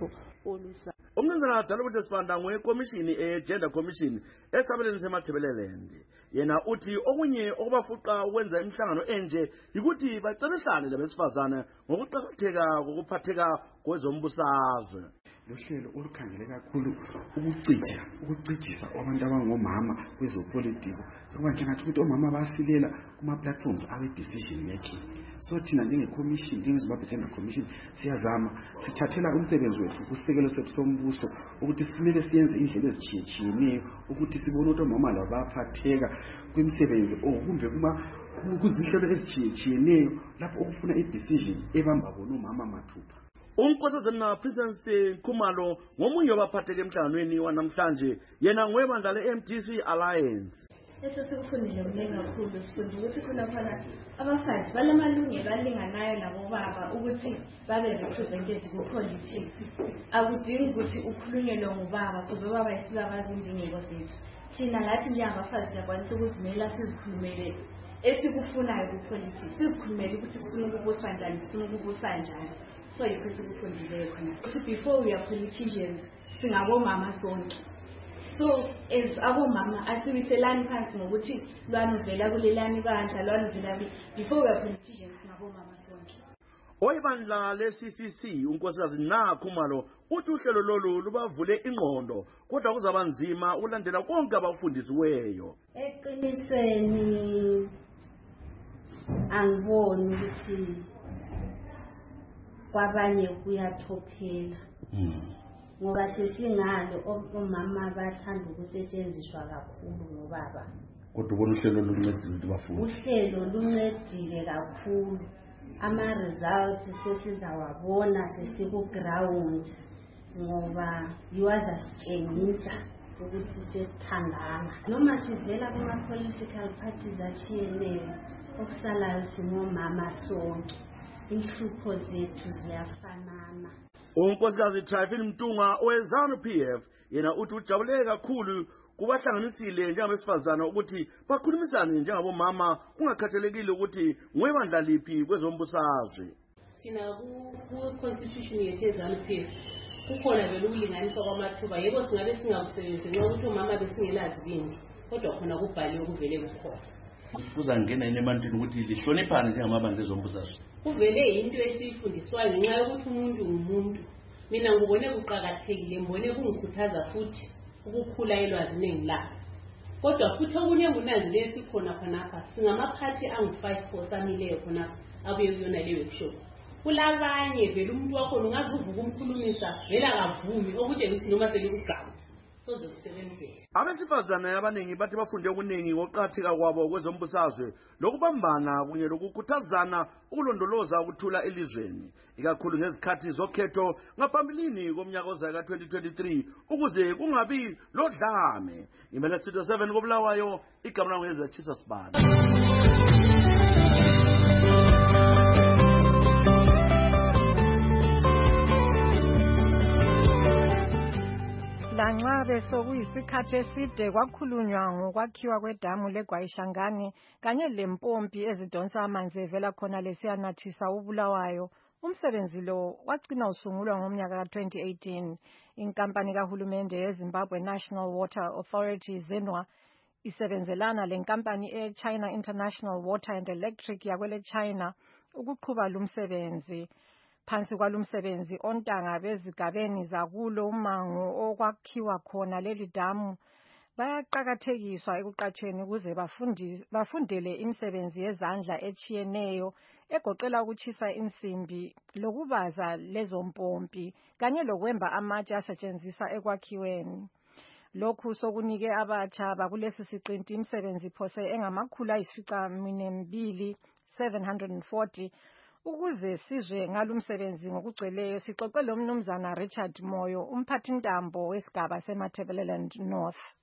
oluza. Umnumzana Dalubuthe Sibanda ngowekomishini e-Gender Commission esabelweni seMathebeleland. Yena uthi okunye okubafuqa ukwenza imihlangano enje yikuthi bacelisane labesifazane ngokuqakatheka kokuphatheka kwezombusazwe. Lohlelo olukhangele kakhulu ukucija ukucijisa abantu abangomama kwezopolitiko kwanje ngathi ukuthi omama basilela kuma platforms awe decision making. So thina njenge commission njengeZimbabwe Gender Commission siyazama sithathela umsebenzi wethu kusekelo sethu sombuso ukuthi simele siyenze indlela ezitshiyeneyo ukuthi sibone ukuthi omama labo baphatheka kwemisebenzi okumbe kuma kuzinhlelo ezitshiyeneyo lapho okufuna i-decision ebamba bona omama mathupha. Unkosazana Princess Khumalo ngomunye wabaphatheke emhlanganweni wanamhlanje yena ngwebandla le-M D C Alliance. Eso sikufundile kuningi kakhulu sifundile ukuthi khona khona abafazi balamalungelo alinganayo nabobaba ukuthi babe represented ku politics. Akudingi ukuthi ukhulunyelwe ngubaba kuze ubaba isibabazi indingeko zethu. Thina ngathi njengabafazi siyakwanisa ukuzimela sizikhulumele esikufunayo ku politics. Sizikhulumele ukuthi sifuna ukubuswa kanjani, sifuna ukubusa kanjani. So you could see before we are politicians, sing our mama song. So as our mama, as we say land pants no which Luan Villa Gulilani Vans, Luan Villa before we are politicians, sing our mama song. Oyibandla le C C C unkosikazi na Khumalo uthi uhlelo lolu lubavule ingqondo kodwa kuzabanzima ulandela konke abafundisiweyo. Eqinisweni angiboni ukuthi kwabanye kuyathophela ngoba sesingalo omama bathanda ukusetshenziswa kakhulu ngobaba. Kodwa ubona uhlelo luncedile ukuthi bafunde. Uhlelo luncedile kakhulu. Ama results sesizawabona sesiku ground ngoba yiwaza sitshengisha ukuthi sesithandana. Noma sivela kuma political parties achiyeneyo okusalayo singomama sonke. Inhlupho zethu ziyafanana. Unkosikazi Trifin Mtunga oweZANU P F yena uthi ujabuleke kakhulu kubahlanganisile njengabesifazana ukuthi bakhulumisane njengabomama kungakhathalekile ukuthi ngwebandla liphi kwezombusazwe. Thina ku constitution yethu yeZANU P F kukhona vele ukulinganiswa kwamathuba yebo singabe singakusebenzi nxa ukuthi omama besingelazi bindi kodwa khona kubhaliwe kuvele kukhona. Kuzangena emantwini ukuthi lihloniphane njengamabandla ezombusazwe. Kuvele into esifundiswayo ngenxa yokuthi umuntu ngumuntu. Mina ngibone kuqhakathekile ngibone kungikhuthaza futhi ukukhula elwazini engilalo. Kodwa futhi okunye ngunanzi lesikhona khonapha singamaphathi angu five four samileyo khonapha abuye kuyona le workshop. Kulabanye vele umuntu wakho ungazuvuka umkhulumisa vela akavumi okutshengisa noma selikugqama. Soze kusebenzele. Abesifazana abaningi bathi bafunde okuningi ngokuqhatheka kwabo kwezombusazwe lokubambana kunye lokukhuthazana ukulondoloza ukuthula elizweni ikakhulu ngezikhathi zokhetho ngaphambilini komnyaka ozayo ka twenty twenty-three ukuze kungabi lodlame. Imele Studio seven koBulawayo igama langu ngezatshisa Sibanda. Lanxa besokuyisikhathi eside kwakhulunywa ngokwakhiwa kwedamu leGwayishangani kanye lempompi ezidonsa amanzi evela khona lesiyanathisa uBulawayo, umsebenzi lo wagcina usungulwa ngomnyaka ka twenty eighteen. Inkampani kahulumende yeZimbabwe National Water Authority ZENWA isebenzelana lenkampani eChina International Water and Electric yakwele China ukuqhuba lumsebenzi. Phansi kwalumsebenzi ontanga bezigabeni zakulo umango okwakhiwa khona leli damu bayaqhakathekiswa ekuqatshweni ukuze bafundele imisebenzi yezandla echiyeneyo egoqela ukuchisa insimbi lokubaza lezo mpompi kanye lokwemba amatshe asetshenziswa ekwakhiweni. Lokhu sokunike abatsha bakulesi siqinti imisebenzi phose engamakhulu ayisificaminwembili seven hundred forty. Ukuze sizwe ngalumsebenzi ngokugcweleyo sixoxe lo mnumzana Richard Moyo umphathintambo wesigaba seMathebeleland North.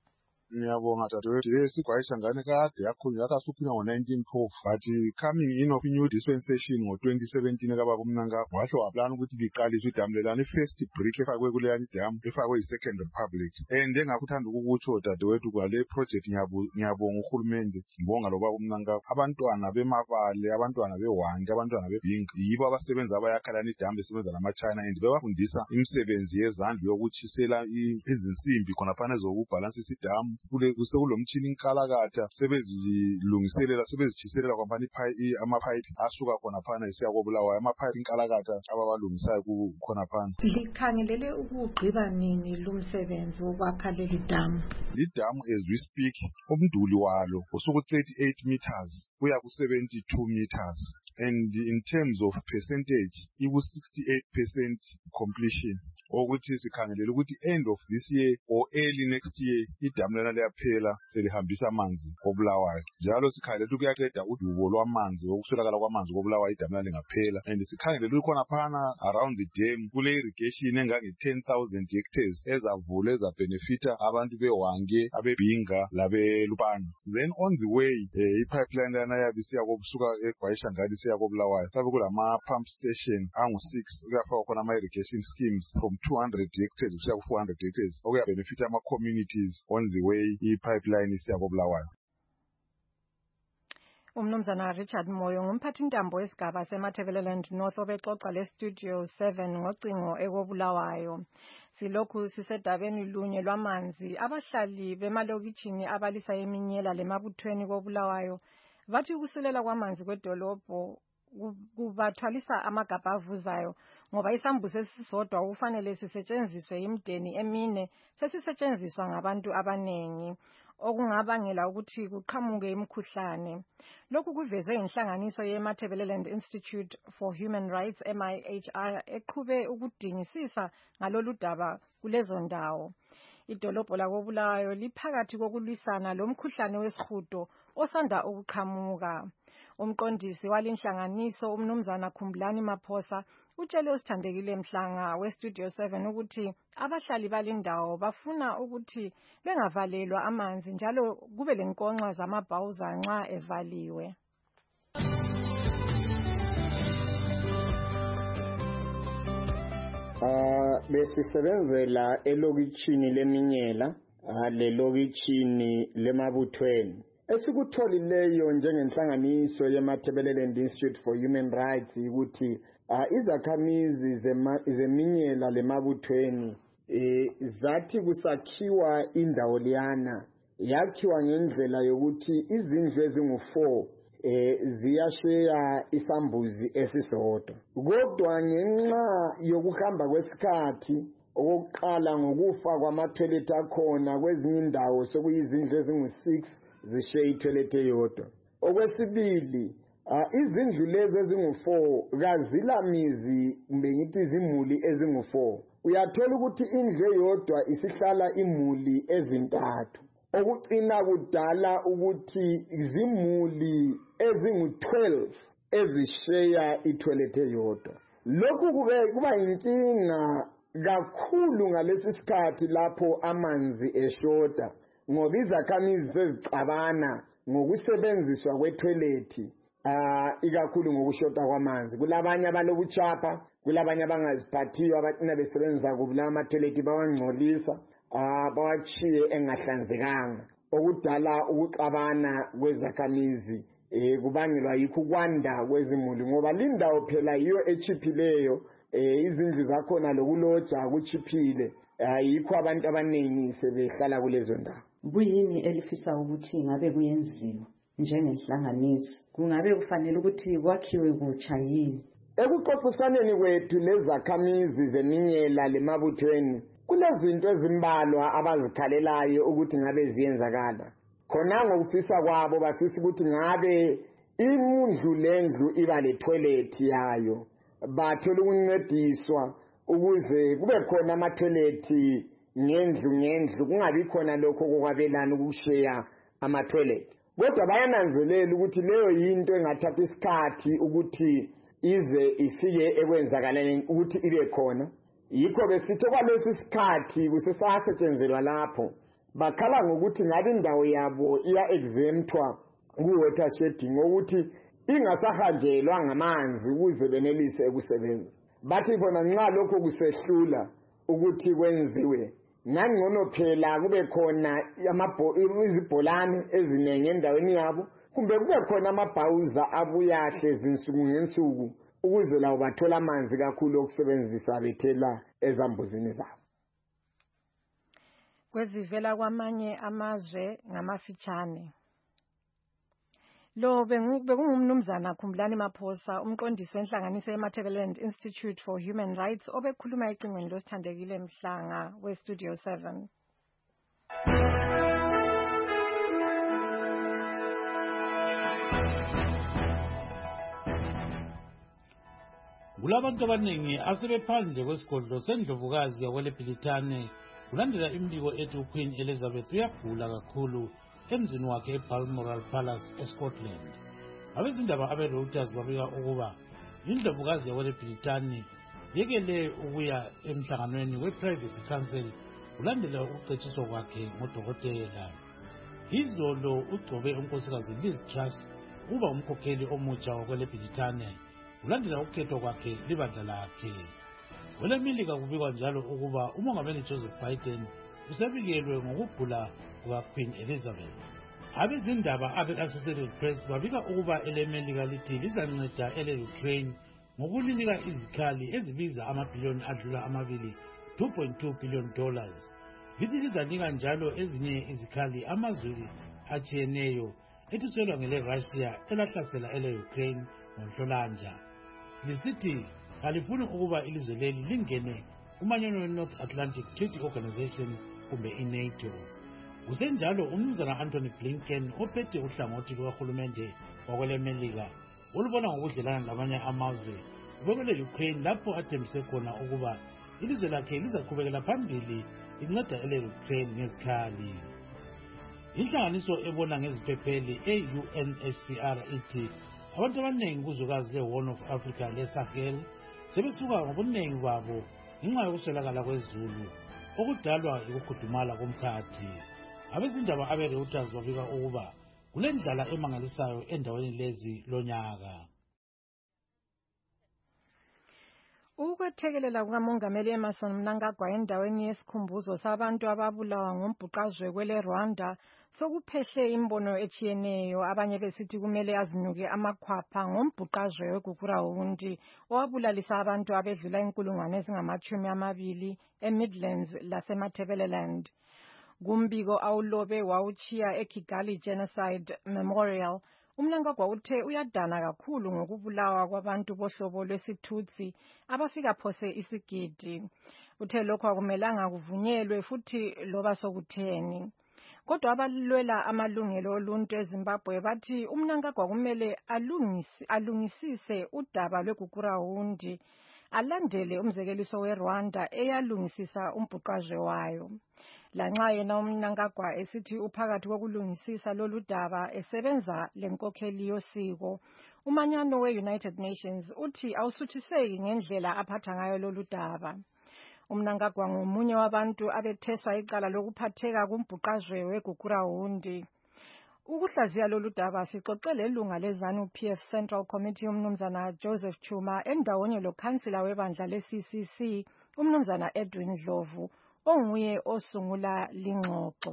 Ngiyabonga dadewethu. Lesigwayishangane kade yakhulunywa yakasuphina ngo-nineteen twelve but coming in of new dispensation ngo-twenty seventeen kababa uMnangagwa wahle waplana ukuthi liqaliswe idamu lelana i-first brick efakwe kuleyani damu efakwe yi-Second Republic. And engakuthanda ukukutsho dadewethu kwale project ngiyabonga uhulumende ngibonga lo baba uMnangagwa. Abantwana bemabale, abantwana beWandi, abantwana beBhinga yibo abasebenza abayakhalana idamu besebenza nama-China and bebafundisa imisebenzi yezandla yokutshisela izinsimbi khonaphana ezokubhalansisa idamu. Kusekulomtshini inkalakatha sebezilungiselela sebezitshiselela kwaphana amaphayiphi asuka khonaphana esiya koBulawayo, amaphayiphi inkalakatha ababalungisayo khonaphana. Likhangelele ukugqiba nini lumsebenzi wokwakha leli damu? Lidamu as we speak umduli walo usuku thirty-eight meters kuya ku seventy-two meters and in terms of percentage iku sixty-eight percent completion, ukuthi sikhangelele ukuthi end of this year or early next year idamu lena liyaphela selihambisa amanzi koBulawayo. Njalo sikhangelele ukuthi kuyaqeda udubo lwamanzi wokuswelakala kwamanzi koBulawayo idamu lena lingaphela, and sikhangelele ukuthi khona phana around the dam kule irrigation engange ten thousand hectares ezavula ezabenefita abantu beWange, abeBhinga labeLupane. Then on the way eh, ipipeline lana yabe siya kobusuka eGwayishangane siya koBulawayo sabe kulama pump station angu six kuyafakwa khona ama irrigation schemes from two hundred hectares kusiya ku four hundred hectares okuya benefit ama communities on the way ipipeline siya koBulawayo. Umnumzana Richard Moyo ngumphathi intambo wesigaba seMatabeleland North obexoxa le studio seven ngocingo ekoBulawayo. Silokhu sisedabeni lunye lwamanzi. Abahlali bemalokitshini abalisa eminyela lemabuthweni koBulawayo bathi ukusilela kwamanzi kwedolobho kubathwalisa amagabha avuzayo ngoba isambuzi esisodwa ufanele sisetshenziswe imdeni emine sesisetshenziswa ngabantu abanengi okungabangela ukuthi kuqhamuke imikhuhlane. Lokhu kuvezwe inhlanganiso yeMatabeleland Institute for Human Rights M I H R eqhube ukudingisisa ngalolu daba kulezo ndawo. Idolobho lakoBulawayo liphakathi kokulwisana lomkhuhlane wesihudo osanda ukuqhamuka. Umqondisi walinhlanganiso umnumzana Khumbulani Maphosa utshele usithandekile Mhlanga weStudio seven ukuthi abahlali balindawo bafuna ukuthi bengavalelwa amanzi njalo kube lenkonxa zamabhawuza nxa evaliwe. Ah besisebenzela elokitshini leminyela lelokitshini lemabuthweni. Esikutholileyo njengenhlanganiso yeMatabeleland Institute for Human Rights ukuthi izakhamizi zeminyela lemabuthweni zathi kusakhiwa indawo liyana yakhiwa ngendlela yokuthi izindlu ezingu four ziyasheya isambuzi esisodwa. Kodwa ngenxa yokuhamba kwesikhathi okokuqala ngokufa kwamathoyilethi akhona kwezinye indawo sokuyizindlu ezingu six zishiye ithoyilethi eyodwa. Okwesibili izindlu lezi ezingu four kazilamizi kumbe ngithi izimuli ezingu four. Uyathola ukuthi indlu eyodwa isihlala imuli ezintathu okucina kudala ukuthi izimuli ezingu twelve ezishiya ithoyilethi eyodwa. Lokhu kuba inkinga kakhulu ngalesi sikhathi lapho amanzi eshota ngoba izakhamizi sezixabana ngokusebenziswa kwethoyilethi ah ikakhulu ngokushota kwamanzi. Kulabanye abalobuchapha, kulabanye abangaziphathiyo abacina besebenzisa kubula amathoyilethi bawangcolisa ah bawachiye engahlanzekanga okudala ukuxabana kwezakhamizi eh kubangelwa yikho kwanda kwezimuli ngoba lindawo phela yiyo echiphileyo eh izindlu zakhona lokuloja kuchiphile ayikho abantu abaningi sebehlala kulezo ndawo. Kuyini elifisa ukuthi ngabe kuyenziwa njengenhlanganiso? Kungabe kufanele ukuthi kwakhiwe kutsha yini? Ekuxoxisaneni kwethu lezakhamizi zeminyela lemabuthweni kulezinto ezimbalwa abazikhalelayo ukuthi ngabe ziyenzakala. Khona ngokufisa kwabo bafisa ukuthi ngabe indlu lendlu iba le toilet yayo bathola ukuncediswa ukuze kube khona ama toilet ngendlu ngendlu kungabi khona lokho kokwabelana ukusheya ama toilet. Kodwa bayananzelela ukuthi leyo yinto engathatha isikhathi ukuthi ize ifike ekwenzakaleni ukuthi ibe khona. Yikho besithi kwalesi sikhathi kusesasetshenzelwa lapho bakhala ngokuthi ngabe indawo yabo iya-exemptwa ku-water shedding ukuthi ingasahanjelwa ngamanzi ukuze benelise ukusebenza. Bathi bona nxa lokho kusehlula ukuthi kwenziwe ngangcono phela kube khona izibholane eziningi endaweni yabo, kumbe kube khona amabhawuza abuyahle zinsuku ngensuku ukuze lawo bathola amanzi kakhulu okusebenzisa bethela ezambuzini zabo. Kwezivela kwamanye amazwe ngamafitshane. Lo bekungumnumzana Khumbulani Maphosa, umqondisi wenhlanganiso yeMatabeleland Institute for Human Rights, obekhuluma ecingweni losithandekile Mhlanga weStudio seven. Kulabantu abaningi asebephandle kwesigodlo sendlovukazi yakweleBhilitane kulandela imbiko ethi uQueen Elizabeth uyagula kakhulu emzini wakhe eBalmoral Palace eScotland. Abezindaba abeReuters babika ukuba indlovukazi yakweleBhilitane yekele ukuya emhlanganweni wePrivacy Council kulandela ukucetshiswa kwakhe ngodokotela. Izolo ugcobe unkosikazi Liz Truss ukuba umkhokheli omutsha wakweleBhilitane kulandela ukukhethwa kwakhe libandla lakhe. KweleMelika kubikwa njalo ukuba umongameli Joseph Biden usebikelwe ngokugula kukaQueen Elizabeth. Abezindaba abe-Associated Press babika ukuba eleMelika lithi lizanceda ele-Ukraine ngokulinika izikhali ezibiza amabhiliyoni adlula amabili two point two billion dollars. Lithi lizanika njalo ezinye izikhali amazwe atshiyeneyo ethuselwa ngele-Russia elahlasela ele-Ukraine ngoNhlolanja. Lisithi kalifuni ukuba ilizwe leli lingene kumanyano we-North Atlantic Treaty Organization kumbe i-NATO. Kusenjalo umnumzana Anthony Blinken ophethe uhlangothi lukahulumende wakweleMelika olubona ngokudlelana lamanye amazwe ubekele Ukraine lapho athembise khona ukuba ilizwe lakhe lizaqhubekela phambili inceda ele-Ukraine ngezikhali. Inhlanganiso ebona ngeziphepheli e-U N H C R ithi abantu abaningi kuzwekazi le-Horn of Africa le-Sahel sebesuka ngobuningi babo ngenxa yokuswelakala kwezulu okudalwa yikukhudumala komkhathi. Abezindaba abe-Reuters babika ukuba kulendlala emangalisayo endaweni lezi lonyaka. Ukwethekelela kukamongameli Emmerson Mnangagwa endaweni yesikhumbuzo sabantu ababulawa ngombhuqazwe kwele Rwanda sokuphehle imbono etshiyeneyo. Abanye besithi kumele azinuke amakhwapha ngombhuqazwe weGukurahundi owabulalisa abantu abedlula inkulungwane ezingamachumi amabili eMidlands laseMatabeleland. Kumbiko awulobe wawuchiya eKigali Genocide Memorial, uMnangagwa uthe uyadana kakhulu ngokubulawa kwabantu bohlobo lwesithutsi abafika phose isigidi. Uthe lokho akumelanga kuvunyelwe futhi loba sokutheni. Kodwa abalwela amalungelo oluntu eZimbabwe bathi uMnangagwa kumele alungisi alungisise udaba lweGukurahundi alandele umzekeliso weRwanda eyalungisisa umbhuqazwe wayo. Lanxa yena uMnangagwa esithi uphakathi kokulungisisa lolu daba esebenza lenkokheli yosiko, umanyano we-United Nations uthi awusuthiseki ngendlela aphatha ngayo lolu daba. uMnangagwa ngomunye wabantu abetheswa icala lokuphatheka kumbhuqazwe weGukurahundi. Ukuhlaziya lolu daba sixoxele ilunga leZANU P F Central Committee umnumzana Joseph Chuma endawonye lokhansila webandla le-C C C umnumzana Edwin Dlovu onguye osungula lingxoxo.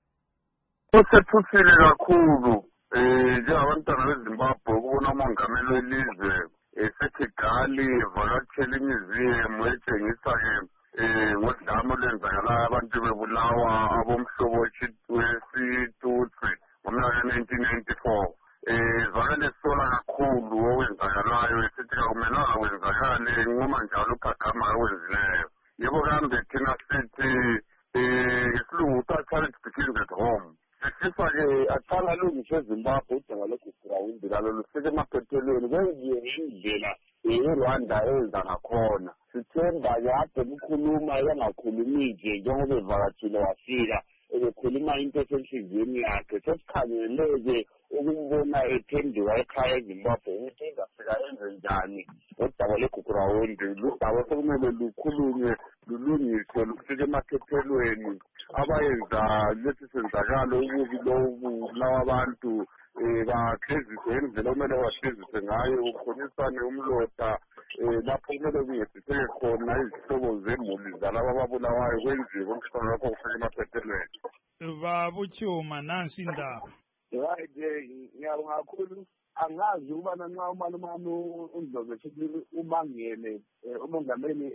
Kusephusile kakhulu eh njengabantwana beZimbabwe ukubona umongameli welizwe eseKigali evakatshela imuseum etshengisa ke ngodlame olwenzakalayo abantu bebulawa abomhlobo wesitutsi ngomnyaka nineteen ninety-four. Eh vakale sola kakhulu okwenzakalayo esithi akumelanga kwenzakale nqoma njalo uphagama akwenzileyo. Yebo kambe thina sithi eh isilungu charity begins at home. Sifisa ke aqala lungisho eZimbabwe udaba lweGukurahundi lalo luseke emaphethelweni kwenziwe ngendlela eRwanda enza ngakhona. Sithemba kade bukhuluma yangakhulumi nje njengoba evakatshile wafika ebekhuluma into esenhliziyweni yakhe. Sesikhangeleke ukumbona ethendiwa ekhaya eZimbabwe ukuthi izafika enze njani udaba lweGukurahundi. Ludaba sekumele lukhulunywe lulungiswe lufike emaphethelweni abayenza lesi senzakalo ububi lobu lawa abantu eh bahleziswe ngendlela okumele bahleziswe ngayo ukhonisane umlota eh lapho kumele kungediseke khona izihlobo zemuli zalabo ababulawayo kwenziwe umhlangano lapho kufika emaphethelweni. Babuchuma nansi indaba. Right, ngiyabonga kakhulu. Angazi ukubana nxa umalumane uNdlovu ethi umangele umongameli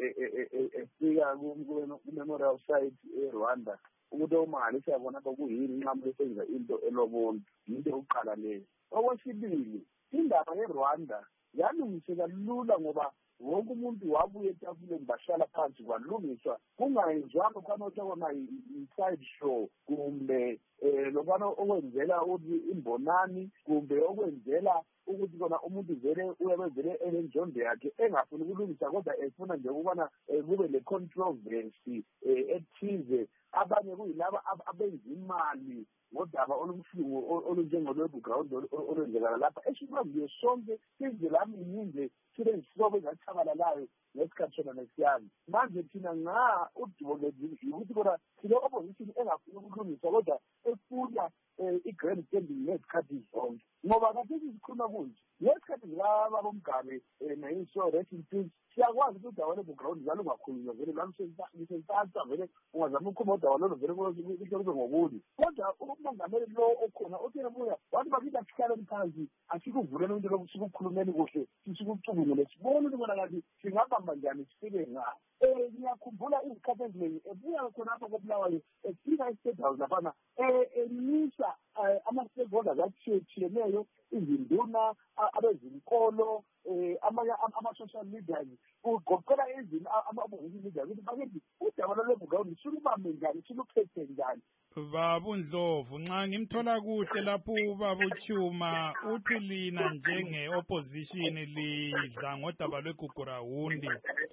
efika ku-memorial site eRwanda ukuthi umangale siyabona kuyini nqamu lesenza into elobonto into yokuqala leyo. Okwesibili, indaba yeRwanda yalungiseka lula ngoba wonke umuntu wabuye etafuleni bahlala phansi kwalungiswa kungayenziwanga kwanothi kona i-side show kumbe um lokwana okwenzela ukuthi imbonani kumbe okwenzela ukuthi kona umuntu vele uyabe vele enenjongo yakhe engafuni ukulungisa kodwa efuna nje ukubana kube le-controversy ethize. Abanye kuyilaba abenza imali ngodaba olumhlungu olunjengolwebu ground olwenzekala lapha eshimaziyo sonke sizwe lami yinje sile zihlobo ezachabalalayo ngesikhathi sona nesiyami. Manje thina nga udubo ukuthi kona sile opposition engafuni ukulungisa kodwa efuna i-grand standing ngezikhathi zonke ngoba kathesi sikhuluma kunje ngesikhathi zilaba bomgabe nayiso rest in peace siyakwazi ukuthi udawalebu ground njalo ungakhulunywa vele lamisensasa vele ungazama ukhuma udawalelo vele kube ngobuli kodwa umongameli lo okhona uthena buya wathi bakithi asihlale phansi asikuvulele into lokhu sikukhulumeni kuhle sisikucubungule sibone ukuthi kona kanti singabamba njani sifike ngapha. Um ngiyakhumbula izikhathi eziningi ebuya khona apha kobulawayo efika e-state house laphana emisa ama-stakeholders atshiyetshiyeneyo izinduna abezinkolo um amanye ama-social leaders ugoqela izini ama-opposition leaders ukuthi bakithi udaba lolwebu ground silubambe njani siluphethe njani. Babundlovu nxa ngimthola kuhle lapho Babuchuma uthi lina njenge-opposition lidla ngodaba lweGugurawundi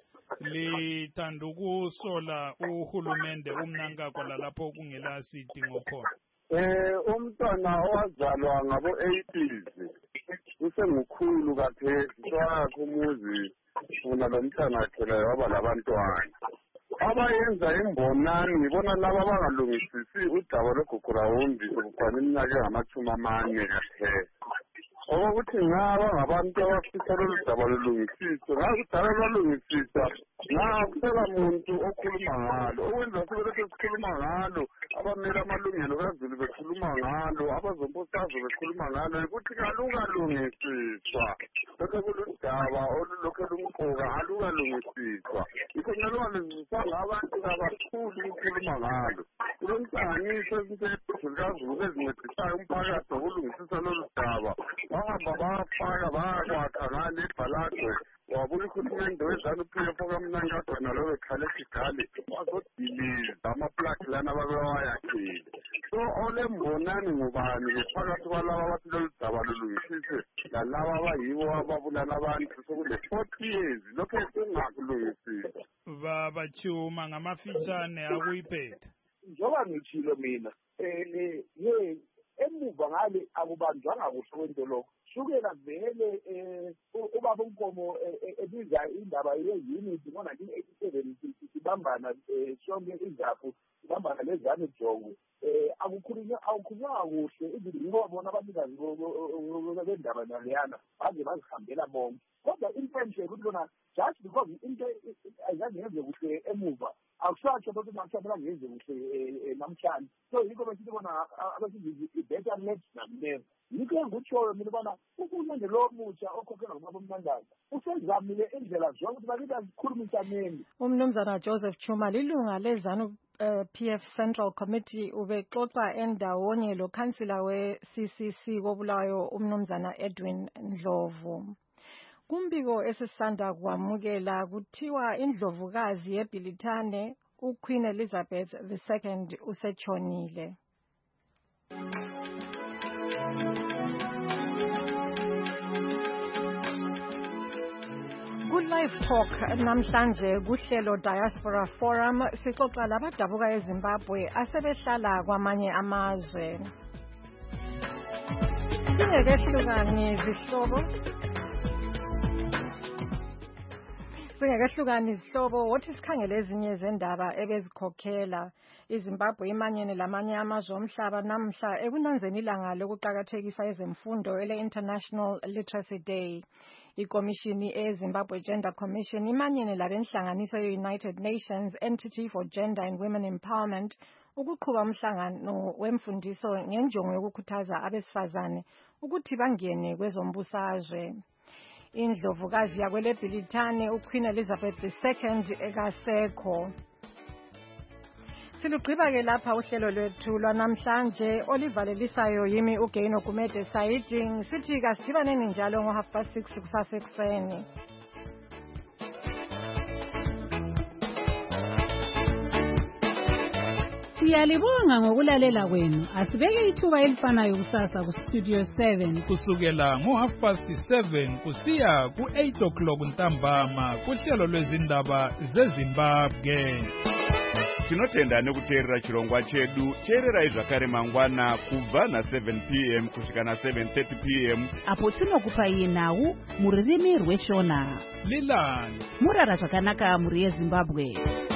lithanda ukusola uhulumende umnankakho lalapho kungela sidingo khona. Eh umntwana owazalwa ngabo-eighties usengukhulu kathesi sowakhe umuzi funa lo mntana wakhe laye waba labantwana. Abayenza imbonani ngibona laba abangalungisisi udaba lweGugurawundi sokugcwala iminyaka engamashumi amane kaphela. Okokuthi ngaba ngabantu abafisa lolu daba lulungisiswe ngakudala lwalungisiswa ngakusela muntu okhuluma ngalo okwenza sebelokhu sikhuluma ngalo abamele amalungelo kazulu bekhuluma ngalo abazombusazwe bekhuluma ngalo ukuthi kalukalungisiswa lokho kuludaba olulokhu lumqoka alukalungisiswa yikho nalungalungisiswanga abantu kabakhulu ukukhuluma ngalo kulo mhlanganiso ezinto kazulu ezincedisayo umphakathi wokulungisisa lolu daba bahamba bafaka bakwakha ngale ebhalagwe wabuya uhulumende wezanu-P F kamnankadwa nalowo ekhale Kigali wazodiliza amaplaki lana ababewayakhile. So olembonani ngubani phakathi kwalaba abathi lolu daba lulungisiswe lalaba abayibo ababulala abantu sekule-forty years lokhu kungakulungisiswa. Babachuma ngamafitshane akuyiphetha. Njengoba ngitshilo mina um ye emuva ngale akubanjwanga kuhle kwento lokho shukela vele um ubaba uNkomo ebiza indaba ye-unity ngo-nineteen eighty-seven sibambana um sonke izapho sibambana lezane jongwe um akukhulunywa akukhulunywanga kuhle izinto ngibabona abanikazi bendaba naleyana baze bazihambela bonke kodwa intention ukuthi kona just because into ayizange yenze kuhle emuva akusatsho ukuthi makusamela ngenze kuhle namhlanje so yikho besithi bona abasithi i-better late than never yikho engikutshoyo mina ubana uhulumende lo mutsha okhokhelwa ngubaba uMnangagwa usezamile indlela zonke ukuthi bakithi azikhulumisaneni. Umnumzana Joseph Chuma lilunga lezanu uh, P F Central Committee ubexoxa endawonye lo councillor we-C C C kobulawayo umnumzana Edwin Ndlovu. Kumbiko esisanda kwamukela kuthiwa indlovukazi yeBhilitane uQueen Elizabeth the second usetshonile. Ku-Live Talk namhlanje kuhlelo Diaspora Forum sixoxa labadabuka eZimbabwe asebehlala kwamanye amazwe. Singekehlukani zihlobo Singakehlukani izihlobo wothi sikhangele ezinye zendaba ebezikhokhela iZimbabwe imanyene lamanye amazwe omhlaba namhla ekunanzeni ilanga lokuqakathekisa ezemfundo ele International Literacy Day. Ikomishini eZimbabwe Gender Commission imanyene labenhlanganiso ye-United Nations Entity for Gender and Women Empowerment ukuqhuba umhlangano wemfundiso ngenjongo yokukhuthaza abesifazane ukuthi bangene kwezombusazwe. Indlovukazi yakwele Bhilitane uQueen Elizabeth the second ekasekho. Silugqiba ke lapha uhlelo lwethu lwanamhlanje olivalelisayo yimi uGaino Gumede Saidi sithi kasidibaneni njalo ngo half past six kusasekuseni. Siyalibonga ngokulalela kwenu. Asibeke ithuba elifanayo kusasa ku Studio seven kusukela ngo half past seven kusiya ku eight o'clock ntambama kuhlelo lwezindaba zeZimbabwe. Tinotenda nekuteerera chirongwa chedu cherera izvakare mangwana kubva na seven p m kusvika na seven thirty p m apo tinokupa iye nhau muririmi rweshona Lilani murara zvakanaka muri yeZimbabwe.